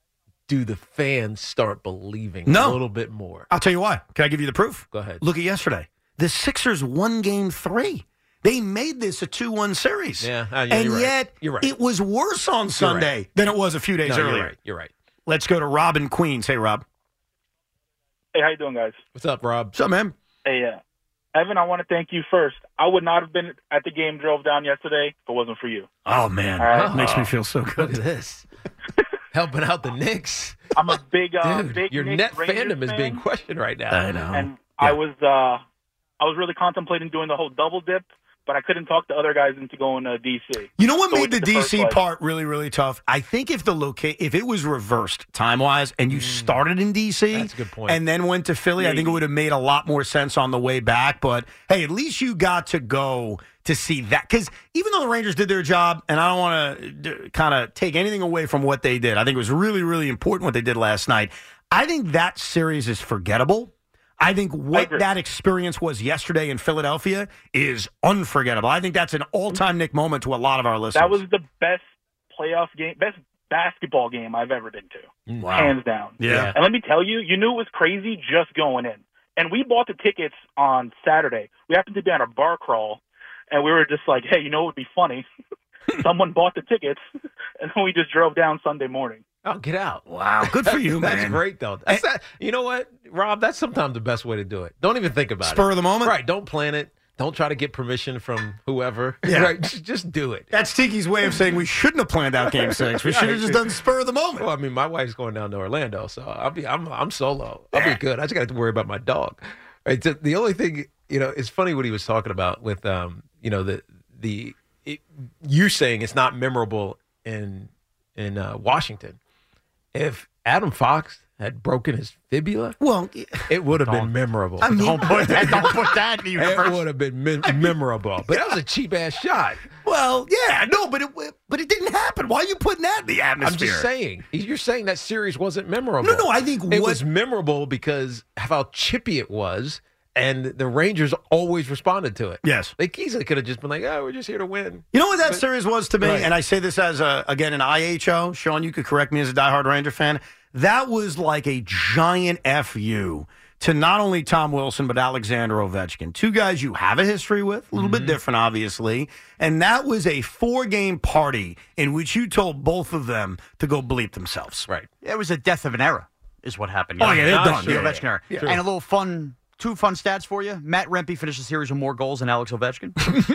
J: do the fans start believing
I: no.
J: a little bit more?
I: I'll tell you why. Can I give you the proof?
J: Go ahead.
I: Look at yesterday. The Sixers won Game three. They made this a two one series.
J: Yeah, uh, yeah
I: and
J: you're
I: yet,
J: right. You're right.
I: it was worse on Sunday
J: right.
I: than it was a few days
J: no,
I: earlier.
J: You're right. You're right.
I: Let's go to Rob in Queens. Hey, Rob.
O: Hey, how you doing, guys?
J: What's up, Rob?
I: What's up, man?
O: Hey, uh, Evan, I want to thank you first. I would not have been at the game drove down yesterday if it wasn't for you.
I: Oh, man.
O: All right?
I: That makes me feel so good.
J: Look at this. Helping out the Knicks.
O: I'm a big, uh,
J: Dude,
O: big
J: your
O: Knicks
J: net
O: Rangers
J: fandom
O: fan,
J: is being questioned right now.
I: I know.
O: And
J: yeah.
O: I was, uh, I was really contemplating doing the whole double dip, but I couldn't talk the other guys into going to D C.
I: You know what
O: So we
I: made the,
O: did the
I: D
O: first
I: C
O: leg.
I: part really, really tough? I think if the loca- if it was reversed time-wise and you started in D C
J: That's a good point.
I: and then went to Philly, I think it would have made a lot more sense on the way back. But, hey, at least you got to go to see that. Because even though the Rangers did their job, and I don't want to kind of take anything away from what they did, I think it was really, really important what they did last night. I think that series is forgettable. I think what
O: I
I: that experience was yesterday in Philadelphia is unforgettable. I think that's an all-time Nick moment to a lot of our listeners.
O: That was the best playoff game, best basketball game I've ever been to,
I: Wow.
O: hands down.
I: Yeah.
O: And let me tell you, you knew it was crazy just going in. And we bought the tickets on Saturday. We happened to be on a bar crawl, and we were just like, hey, you know what would be funny? Someone bought the tickets, and then we just drove down Sunday morning.
J: Oh, get out.
I: Wow, good for you,
J: That's
I: man.
J: great, though. That's that, you know what, Rob? That's sometimes the best way to do it. Don't even think about it.
I: Spur of the moment?
J: Right. Don't plan it. Don't try to get permission from whoever.
I: Yeah.
J: Right. Just, just do it.
I: That's Tiki's way of saying we shouldn't have planned out Game Six. We should have just done spur of the moment.
J: Well, I mean, my wife's going down to Orlando, so I'll be. I'm. I'm solo. I'll be good. I just got to worry about my dog. Right. So the only thing, you know, it's funny what he was talking about with, um, you know, the the it, you saying it's not memorable in in uh, Washington. If Adam Fox had broken his fibula,
I: well,
J: it would have been memorable.
I: I mean,
N: Don't put that. Don't put that in the
J: It
N: universe.
J: would have been mem- memorable, but that was a cheap ass shot.
I: Well, yeah, no, but it but it didn't happen. Why are you putting that in the atmosphere?
J: I'm just saying. You're saying that series wasn't memorable.
I: No, no, I think
J: it
I: what-
J: was memorable because of how chippy it was, and the Rangers always responded to it.
I: Yes.
J: They easily could have just been like, "Oh, we're just here to win."
I: You know what that
J: But-
I: series was to me?
J: Right.
I: And I say this as, a, again, an I H O. Sean, you could correct me as a diehard Ranger fan. That was like a giant F U to not only Tom Wilson, but Alexander Ovechkin. Two guys you have a history with, a little
J: Mm-hmm.
I: bit different, obviously. And that was a four-game party in which you told both of them to go bleep themselves.
J: Right.
N: It was a death of an era, is what happened.
I: Oh, yeah, they're
N: Not
I: done.
N: The
I: Yeah,
N: Ovechkin
I: yeah,
N: era.
I: yeah.
N: And a little fun, two fun stats for you. Matt Rempe finished the series with more goals than Alex Ovechkin.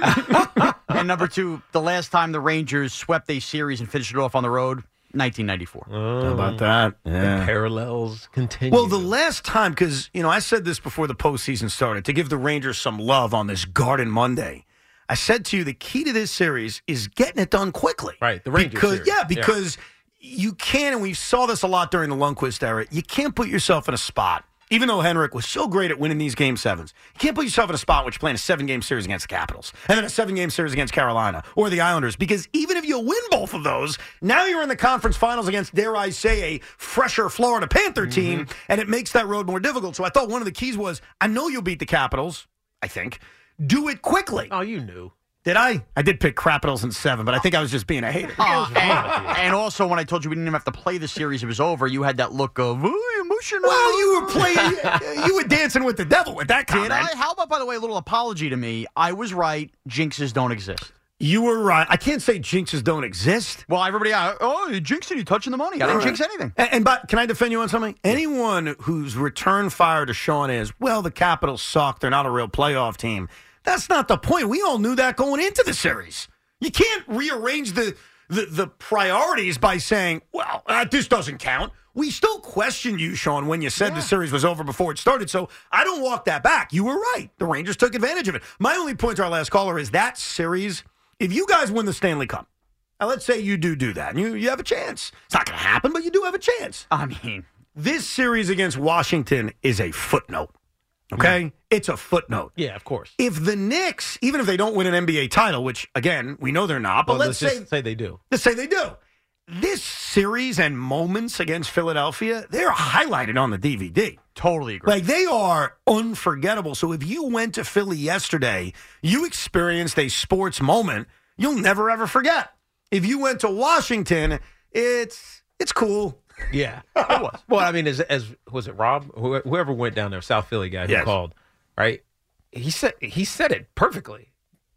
N: And number two, the last time the Rangers swept a series and finished it off on the road, nineteen ninety-four.
J: Oh,
I: How about that? Yeah.
J: The parallels continue.
I: Well, the last time, because, you know, I said this before the postseason started, to give the Rangers some love on this Garden Monday. I said to you, the key to this series is getting it done quickly.
J: Right, the Rangers
I: because,
J: series.
I: Yeah, because you can, and we saw this a lot during the Lundqvist era, you can't put yourself in a spot, even though Henrik was so great at winning these Game sevens, you can't put yourself in a spot where you're playing a seven-game series against the Capitals, and then a seven-game series against Carolina or the Islanders, because even if you win both of those, now you're in the conference finals against, dare I say, a fresher Florida Panther team, and it makes that road more difficult. So I thought one of the keys was, I know you'll beat the Capitals, I think. Do it quickly.
J: Oh, you knew.
I: Did I? I did pick Capitals in seven, but I think I was just being a hater.
N: Uh, and, and also, when I told you we didn't even have to play the series, it was over, you had that look of, ooh, emotional.
I: Well, you were playing, you were dancing with the devil with that comment.
N: Did I? How about, by the way, a little apology to me? I was right. Jinxes don't exist.
I: You were right. I can't say jinxes don't exist.
N: Well, everybody, uh, oh, you jinxed it. You touching the money. I didn't
I: All right.
N: jinx anything.
I: And, and but can I defend you on something? Anyone whose return fire to Sean is, well, the Capitals suck. They're not a real playoff team. That's not the point. We all knew that going into the series. You can't rearrange the the, the priorities by saying, well, uh, this doesn't count. We still questioned you, Sean, when you said
N: Yeah.
I: the series was over before it started. So I don't walk that back. You were right. The Rangers took advantage of it. My only point to our last caller is that series, if you guys win the Stanley Cup, now let's say you do do that, and you, you have a chance. It's not going to happen, but you do have a chance.
N: I mean,
I: This series against Washington is a footnote. Okay? It's a footnote.
J: Yeah, of course.
I: If the Knicks, even if they don't win an N B A title, which, again, we know they're not, but
J: Well,
I: let's,
J: let's
I: say,
J: just say they do.
I: let's say they do. This series and moments against Philadelphia, they're highlighted on the D V D.
N: totally agree.
I: Like, they are unforgettable. So if you went to Philly yesterday, you experienced a sports moment you'll never, ever forget. If you went to Washington, it's it's cool.
J: Yeah, it was. Well, I mean, as, as was it Rob, Wh- whoever went down there, South Philly guy who
I: Yes.
J: called, right? He said he said it perfectly.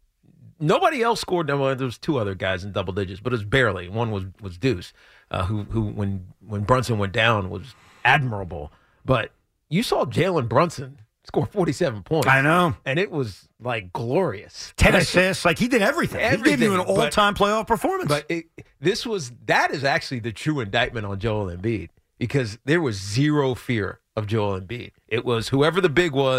J: Nobody else scored. Well, there was two other guys in double digits, but it was barely. One was was Deuce, uh, who who when when Brunson went down was admirable. But you saw Jalen Brunson score forty-seven points.
I: I know.
J: And it was like glorious.
I: ten
J: Like,
I: assists. Like, he did everything. He gave you an
J: Everything, but-
I: all-time playoff performance.
J: But it, this was that is actually the true indictment on Joel Embiid because there was zero fear of Joel Embiid. It was whoever the big was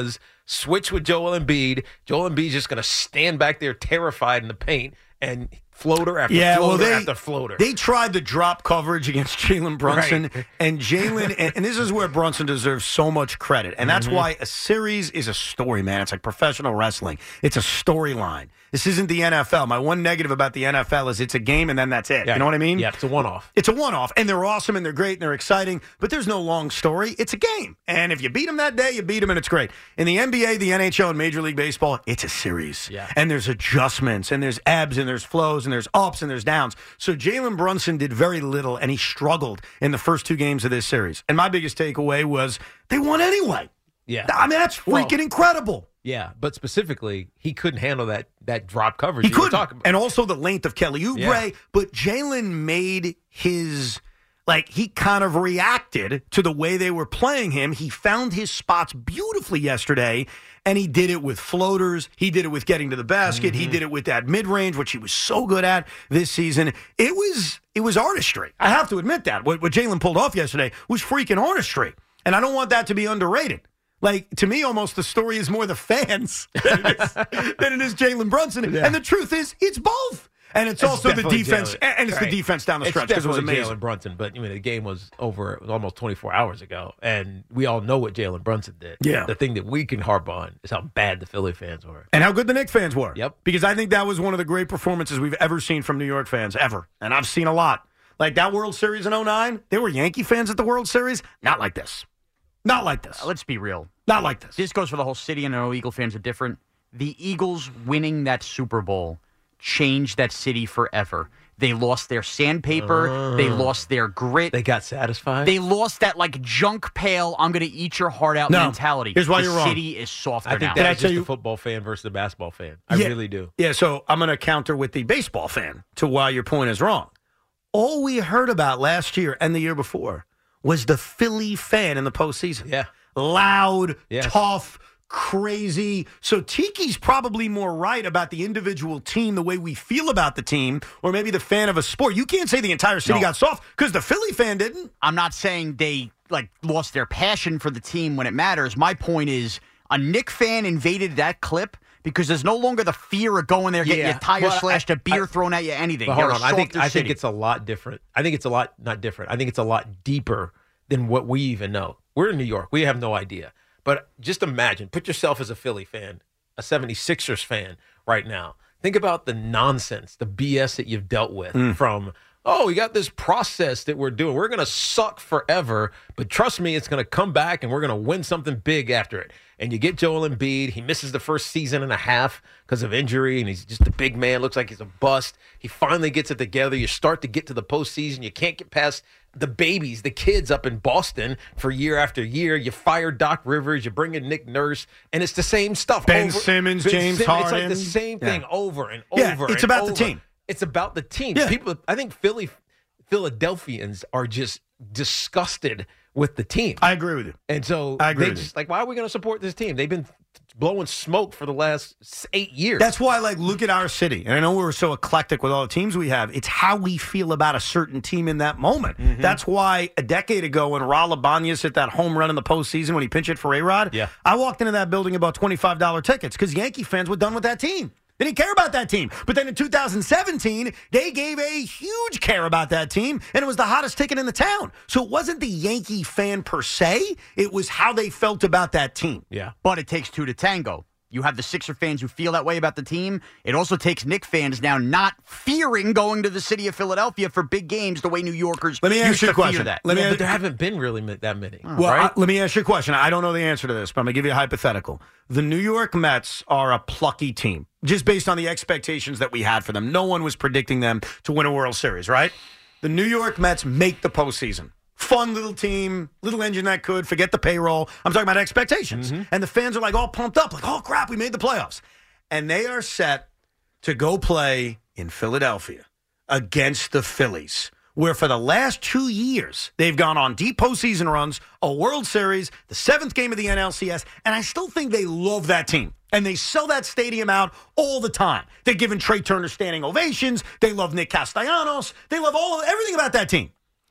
J: switch with Joel Embiid. Joel Embiid's just going to stand back there terrified in the paint and floater after
I: yeah,
J: floater
I: well, they,
J: after floater.
I: They tried the drop coverage against Jalen Brunson,
J: Right.
I: and Jalen, and, and this is where Brunson deserves so much credit. And that's
J: Mhm.
I: why a series is a story, man. It's like professional wrestling. It's a storyline. This isn't the N F L. My one negative about the N F L is it's a game and then that's it.
J: Yeah.
I: You know what I mean?
J: Yeah, it's a one-off.
I: It's a one-off, and they're awesome, and they're great, and they're exciting, but there's no long story. It's a game, and if you beat them that day, you beat them, and it's great. In the N B A, the N H L, and Major League Baseball, it's a series,
J: Yeah.
I: and there's adjustments, and there's ebbs, and there's flows, and there's ups, and there's downs. So Jalen Brunson did very little, and he struggled in the first two games of this series. And my biggest takeaway was they won anyway.
J: Yeah.
I: I mean, that's freaking
J: Well,
I: incredible.
J: Yeah, but specifically, he couldn't handle that that drop coverage.
I: He
J: you were
I: couldn't.
J: talking about.
I: And also the length of Kelly Oubre.
J: Yeah.
I: But Jalen made his, like, he kind of reacted to the way they were playing him. He found his spots beautifully yesterday, and he did it with floaters. He did it with getting to the basket.
J: Mm-hmm.
I: He did it with that mid-range, which he was so good at this season. It was it was artistry. I have to admit that. What, what Jalen pulled off yesterday was freaking artistry. And I don't want that to be underrated. Like, to me, almost the story is more the fans than it is, than it is Jalen Brunson.
J: Yeah.
I: And the truth is, it's both. And it's,
J: It's
I: also the
J: definitely
I: defense,
J: Jalen.
I: and it's
J: Right.
I: the defense down the stretch because it was
J: definitely
I: amazing.
J: Jalen Brunson, but I mean, the game was over almost twenty-four hours ago, and we all know what Jalen Brunson did.
I: Yeah.
J: The thing that we can harp on is how bad the Philly fans were.
I: And how good the Knicks fans were.
J: Yep.
I: Because I think that was one of the great performances we've ever seen from New York fans, ever. And I've seen a lot. Like that World Series in oh nine, there were Yankee fans at the World Series. Not like this. Not like this.
N: Uh, let's be real.
I: Not like this.
N: This goes for the whole city, and I know Eagle fans are different. The Eagles winning that Super Bowl changed that city forever. They lost their sandpaper.
J: Uh,
N: they lost their grit.
J: They got satisfied.
N: They lost that, like, junk pail, I'm going to eat your heart out
I: No.
N: mentality.
I: Here's why
N: the
I: you're wrong.
N: city is softer
J: I think
N: now.
I: Did I
J: that's
I: tell
J: just
I: you-
J: the football fan versus the basketball fan. I
I: Yeah.
J: really do.
I: Yeah, so I'm going to counter with the baseball fan to why your point is wrong. All we heard about last year and the year before was the Philly fan in the postseason.
J: Yeah.
I: Loud,
J: Yes.
I: tough, crazy. So Tiki's probably more right about the individual team, the way we feel about the team, or maybe the fan of a sport. You can't say the entire city
N: No.
I: got soft because the Philly fan didn't.
N: I'm not saying they, like, lost their passion for the team when it matters. My point is a Knick fan invaded that clip because there's no longer the fear of going there, getting
J: Yeah.
N: your tire
J: Well, I-
N: slashed, a beer
J: I-
N: thrown at you, anything.
J: But hold
N: They're
J: on.
N: a
J: I think
N: softer
J: I think
N: city.
J: it's a lot different. I think it's a lot not different. I think it's a lot deeper than what we even know. We're in New York. We have no idea. But just imagine, put yourself as a Philly fan, a seventy-sixers fan right now. Think about the nonsense, the B S that you've dealt with from, oh, we got this process that we're doing. We're going to suck forever, but trust me, it's going to come back and we're going to win something big after it. And you get Joel Embiid. He misses the first season and a half because of injury, and he's just a big man. Looks like he's a bust. He finally gets it together. You start to get to the postseason. You can't get past the babies, the kids up in Boston for year after year. You fire Doc Rivers. You bring in Nick Nurse, and it's the same stuff.
I: Ben
J: over-
I: Simmons,
J: Ben
I: James
J: Simmons. It's like
I: Harden.
J: the same thing
I: Yeah.
J: over and
I: Yeah,
J: over.
I: it's
J: and
I: about the
J: over.
I: team.
J: It's about the team.
I: Yeah.
J: People, I think Philly, Philadelphians are just disgusted with the team.
I: I agree with you.
J: And so
I: I agree
J: they
I: with you.
J: just like, why are we going to support this team? They've been blowing smoke for the last s- eight years.
I: That's why, like, look at our city. And I know we're so eclectic with all the teams we have. It's how we feel about a certain team in that moment.
J: Mm-hmm.
I: That's why a decade ago when Raul Ibanez hit that home run in the postseason when he pinch hit for A-Rod,
J: Yeah.
I: I walked into that building about twenty-five dollars tickets because Yankee fans were done with that team. They didn't care about that team. But then in two thousand seventeen, they gave a huge care about that team, and it was the hottest ticket in the town. So it wasn't the Yankee fan per se. It was how they felt about that team.
J: yeah.
N: But it takes two to tango. You have the Sixer fans who feel that way about the team. It also takes Knick fans now not fearing going to the city of Philadelphia for big games the way New Yorkers
I: Let me ask
N: used
I: you a
N: to fear
I: question.
N: that.
I: Let me
J: Yeah,
I: ask-
J: but there haven't been really ma- that many.
I: Well,
J: right?
I: I- let me ask you a question. I don't know the answer to this, but I'm going to give you a hypothetical. The New York Mets are a plucky team, just based on the expectations that we had for them. No one was predicting them to win a World Series, right? The New York Mets make the postseason. Fun little team, little engine that could, forget the payroll. I'm talking about expectations. And the fans are like all pumped up, like, oh, crap, we made the playoffs. And they are set to go play in Philadelphia against the Phillies, where for the last two years, they've gone on deep postseason runs, a World Series, the seventh game of the N L C S, and I still think they love that team. And they sell that stadium out all the time. They're giving Trey Turner standing ovations. They love Nick Castellanos. They love all everything about that team.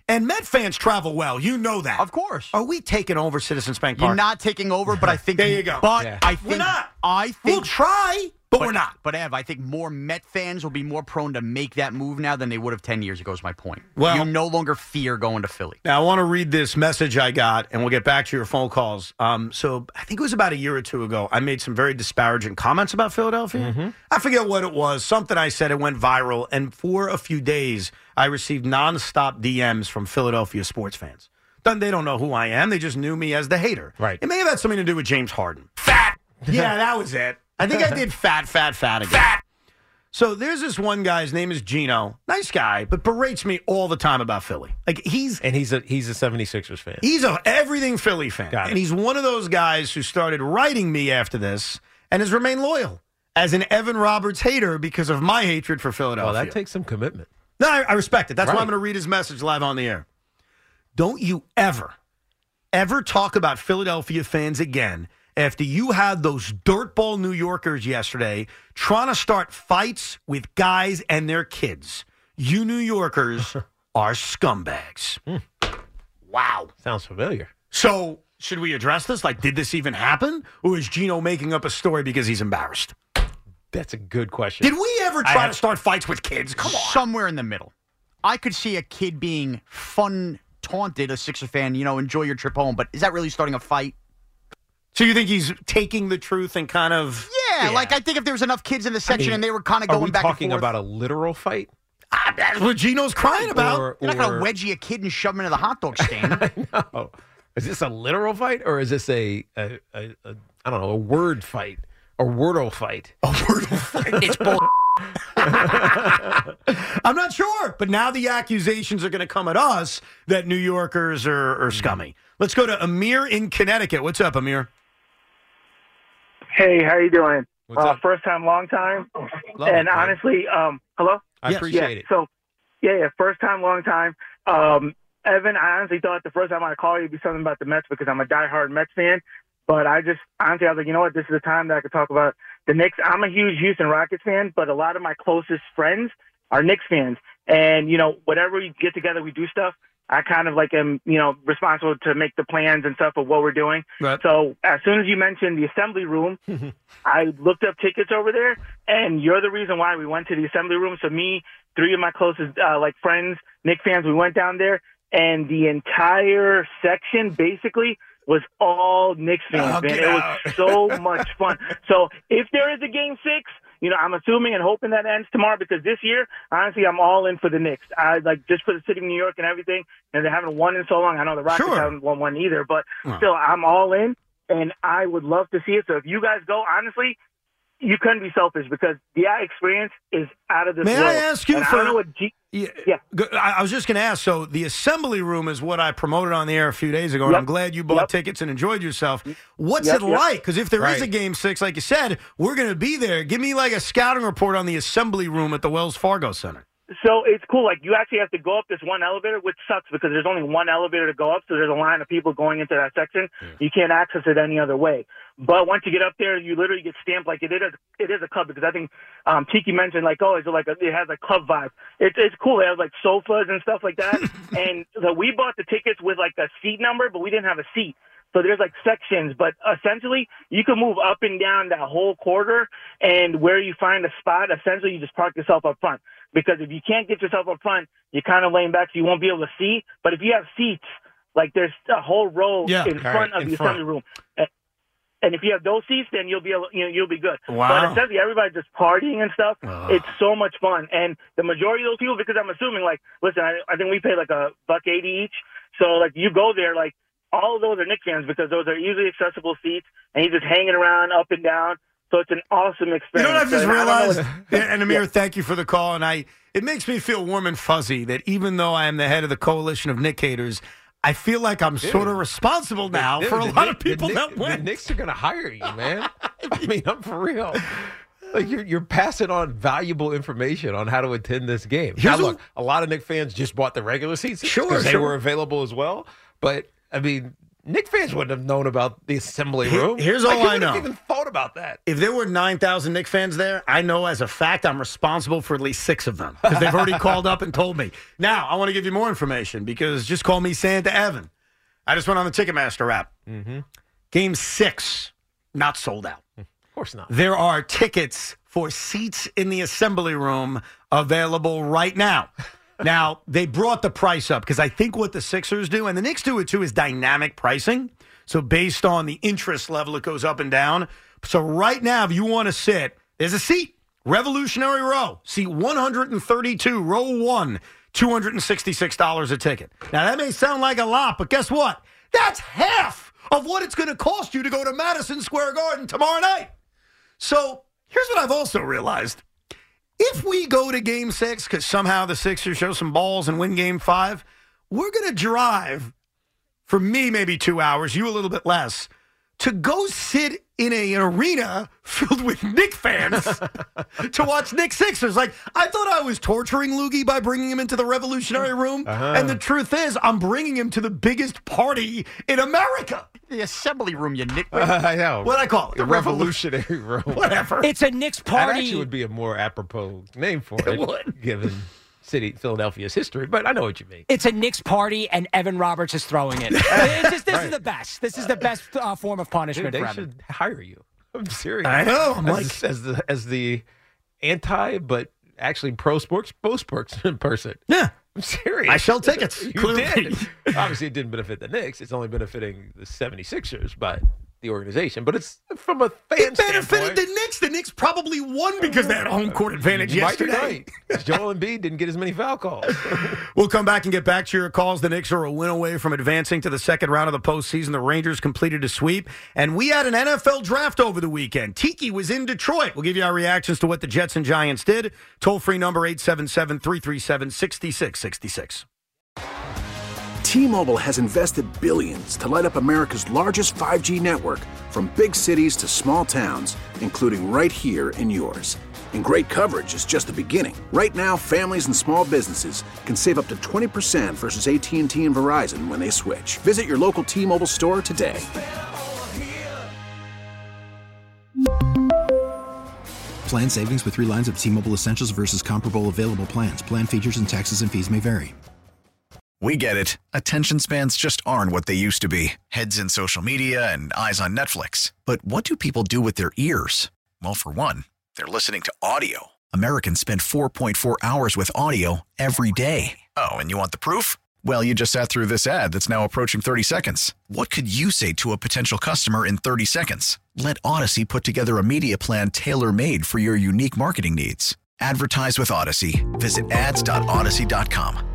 I: And Met fans travel well. You know that.
N: Of course.
I: Are we taking over Citizens Bank Park?
N: You're not taking over, but I think
I: there you go.
N: But
I: Yeah.
N: I think
I: We're not.
N: I think
I: We'll try, but, we're not.
N: But Ev, I think more Met fans will be more prone to make that move now than they would have ten years ago. Is my point.
I: Well-
N: you no longer fear going to Philly.
I: Now, I want to read this message I got, and we'll get back to your phone calls. Um, so I think it was about a year or two ago. I made some very disparaging comments about Philadelphia.
J: Mm-hmm.
I: I forget what it was. Something I said, it went viral. And for a few days, I received nonstop D Ms from Philadelphia sports fans. Then They don't know who I am. They just knew me as the hater.
J: Right.
I: It may have had something to do with James Harden. Fat. Yeah, that was it. I think I did fat, fat, fat again. Fat. So there's this one guy, his name is Gino. Nice guy, but berates me all the time about Philly. Like he's
J: And he's a he's a seventy-sixers fan.
I: He's a everything Philly fan.
J: Got it.
I: And he's one of those guys who started writing me after this and has remained loyal as an Evan Roberts hater because of my hatred for Philadelphia.
J: Well, that takes some commitment.
I: No, I, I respect it. That's why
J: Right.
I: I'm going to read his message live on the air. Don't you ever, ever talk about Philadelphia fans again after you had those dirtball New Yorkers yesterday trying to start fights with guys and their kids. You New Yorkers are scumbags. Wow.
J: Sounds familiar.
I: So should we address this? Like, did this even happen? Or is Gino making up a story because he's embarrassed?
J: That's a good question.
I: Did we ever
N: I
I: try
N: have-
I: to start fights with kids? Come on.
N: Somewhere in the middle. I could see a kid being fun, taunted, a Sixer fan, you know, enjoy your trip home. But is that really starting a fight?
I: So you think he's taking the truth and kind of...
N: Yeah, like I think if there was enough kids in the section
J: I mean,
N: and they were kind of
J: Are
N: going
J: we
N: back
J: talking
N: and forth.
J: about a literal fight?
I: Ah, that's what Gino's crying about.
J: Or-
N: You're not going
J: or-
N: to wedgie a kid and shove him into the hot dog stand.
J: No. Is this a literal fight or is this a, a, a, a I don't know, a word fight? A wordle fight?
I: A wordle fight.
N: It's bull.
I: I'm not sure, but now the accusations are going to come at us that New Yorkers are, are scummy. Let's go to Amir in Connecticut. What's up, Amir?
P: Hey, how you doing?
J: What's
P: uh,
J: up?
P: First time, long time.
J: Love
P: and
J: it, man.
P: honestly, um, hello?
J: I
I: Yes.
J: appreciate
P: yeah,
J: it.
P: So, yeah, yeah, first time, long time. Um, Evan, I honestly thought the first time I called you would be something about the Mets because I'm a diehard Mets fan. But I just, honestly, I was like, you know what? This is the time that I could talk about the Knicks. I'm a huge Houston Rockets fan, but a lot of my closest friends are Knicks fans. And, you know, whenever we get together, we do stuff. I kind of like am, you know, responsible to make the plans and stuff of what we're doing.
I: Right.
P: So as soon as you mentioned the assembly room, I looked up tickets over there, and you're the reason why we went to the assembly room. So me, three of my closest uh, like friends, Knicks fans, we went down there, and the entire section basically was all Knicks fans,
I: Oh,
P: man.
I: get
P: It
I: out.
P: was so much fun. So if there is a game six, you know, I'm assuming and hoping that ends tomorrow because this year, honestly, I'm all in for the Knicks. I like just for the city of New York and everything, and they haven't won in so long. I know the Rockets
I: Sure.
P: haven't won one either, but
I: Oh.
P: still, I'm all in, and I would love to see it. So if you guys go, honestly, you couldn't be selfish because the experience is out of this
I: May
P: world.
I: I ask you
P: and
I: for-
P: I don't know what G-
I: Yeah.
P: Yeah.
I: Go- I I was just going to ask. So the assembly room is what I promoted on the air a few days ago, and
P: Yep.
I: I'm glad you bought
P: Yep.
I: tickets and enjoyed yourself. What's
P: Yep,
I: it
P: yep.
I: like? Because if there is
J: Right.
I: a game six, like you said, we're going to be there. Give me like a scouting report on the assembly room at the Wells Fargo Center.
P: So it's cool. Like you actually have to go up this one elevator, which sucks because there's only one elevator to go up. So there's a line of people going into that section. You can't access it any other way. But once you get up there, you literally get stamped like it is. It is a club because I think um, Tiki mentioned like, oh, it's like a, it has a club vibe. It's it's cool. It has like sofas and stuff like that. And so we bought the tickets with like a seat number, but we didn't have a seat. So there's like sections, but essentially you can move up and down that whole corridor, and where you find a spot, essentially you just park yourself up front. Because if you can't get yourself up front, you're kind of laying back, so you won't be able to see. But if you have seats, like there's a whole row
I: Yeah,
P: in
I: all
P: front
I: right,
P: of
I: in
P: the
I: front.
P: assembly room. And, and if you have those seats, then you'll be able, you know, you'll be good.
I: Wow.
P: But essentially everybody's just partying and stuff.
I: Ugh.
P: It's so much fun. And the majority of those people, because I'm assuming, like, listen, I, I think we pay like a buck eighty each. So like you go there, like, all of those are Knicks fans because those are easily accessible seats, and you're just hanging around up and down. So it's an awesome experience.
I: You know what I've just
P: And I don't know
I: realized?
P: what-
I: and Amir,
P: Yeah.
I: thank you for the call. And I, it makes me feel warm and fuzzy that even though I am the head of the coalition of Nick haters, I feel like I'm sort of responsible now
J: Dude,
I: for a
J: the
I: lot
J: Knick-
I: of people
J: the
I: that
J: Knick-
I: went.
J: The Knicks are going to hire you, man. I mean, I'm for real. Like you're you're passing on valuable information on how to attend this game.
I: Here's
J: now,
I: a-
J: look, a lot of Knicks fans just bought the regular seats
I: Sure,
J: because they
I: sure.
J: were available as well. But I mean, Knicks fans wouldn't have known about the assembly
I: Here-
J: room.
I: here's
J: Like,
I: all
J: who
I: I
J: would have
I: know.
J: even thought about that?
I: If there were nine thousand Knicks fans there, I know as a fact I'm responsible for at least six of them because they've already called up and told me. Now, I want to give you more information because just call me Santa Evan. I just went on the Ticketmaster app.
J: Mm-hmm.
I: Game six, not sold out.
J: Of course not.
I: There are tickets for seats in the assembly room available right now. Now, they brought the price up because I think what the Sixers do, and the Knicks do it too, is dynamic pricing. So based on the interest level, it goes up and down. So right now, if you want to sit, there's a seat. Revolutionary Row. Seat one thirty-two, row one, two hundred sixty-six dollars a ticket. Now, that may sound like a lot, but guess what? That's half of what it's going to cost you to go to Madison Square Garden tomorrow night. So here's what I've also realized. If we go to game six, because somehow the Sixers show some balls and win game five, we're going to drive, for me, maybe two hours, you a little bit less, to go sit in a, an arena filled with Knick fans to watch Knick Sixers. Like, I thought I was torturing Loogie by bringing him into the Revolutionary Room.
N: Uh-huh.
I: And the truth is, I'm bringing him to the biggest party in America.
N: The assembly room, you nitwit.
J: Uh, I know.
I: What'd I call it?
J: The, Revolutionary Room.
I: Whatever.
L: It's a Knicks
J: That
L: party.
J: actually would be a more apropos name for it,
I: It would.
J: given city Philadelphia's history. But I know what you mean.
L: It's a Knicks party, and Evan Roberts is throwing it. It's just, this
J: Right.
L: is the best. This is the best uh, form of punishment
J: Dude,
L: for
J: they
L: Evan.
J: should hire you. I'm serious.
I: I know. I'm
J: as,
I: like-
J: as the as the anti, but actually pro sports, pro sports person.
I: Yeah.
J: I'm serious.
I: I sell tickets.
J: You
I: Clearly.
J: did. Obviously, it didn't benefit the Knicks. It's only benefiting the seventy-sixers, but the organization. But it's from a fan
I: It benefited
J: standpoint.
I: the Knicks. The Knicks probably won because they had a home court advantage
J: You might be
I: yesterday.
J: right. Joel Embiid didn't get as many foul calls.
I: We'll come back and get back to your calls. The Knicks are a win away from advancing to the second round of the postseason. The Rangers completed a sweep, and we had an N F L draft over the weekend. Tiki was in Detroit. We'll give you our reactions to what the Jets and Giants did. Toll-free number eight seven seven, three three seven, six six six six.
E: T-Mobile has invested billions to light up America's largest five G network, from big cities to small towns, including right here in yours. And great coverage is just the beginning. Right now, families and small businesses can save up to twenty percent versus A T and T and Verizon when they switch. Visit your local T-Mobile store today.
F: Plan savings with three lines of T-Mobile Essentials versus comparable available plans. Plan features and taxes and fees may vary.
Q: We get it. Attention spans just aren't what they used to be. Heads in social media and eyes on Netflix. But what do people do with their ears? Well, for one, they're listening to audio. Americans spend four point four hours with audio every day. Oh, and you want the proof? Well, you just sat through this ad that's now approaching thirty seconds. What could you say to a potential customer in thirty seconds? Let Odyssey put together a media plan tailor-made for your unique marketing needs. Advertise with Odyssey. Visit ads dot odyssey dot com.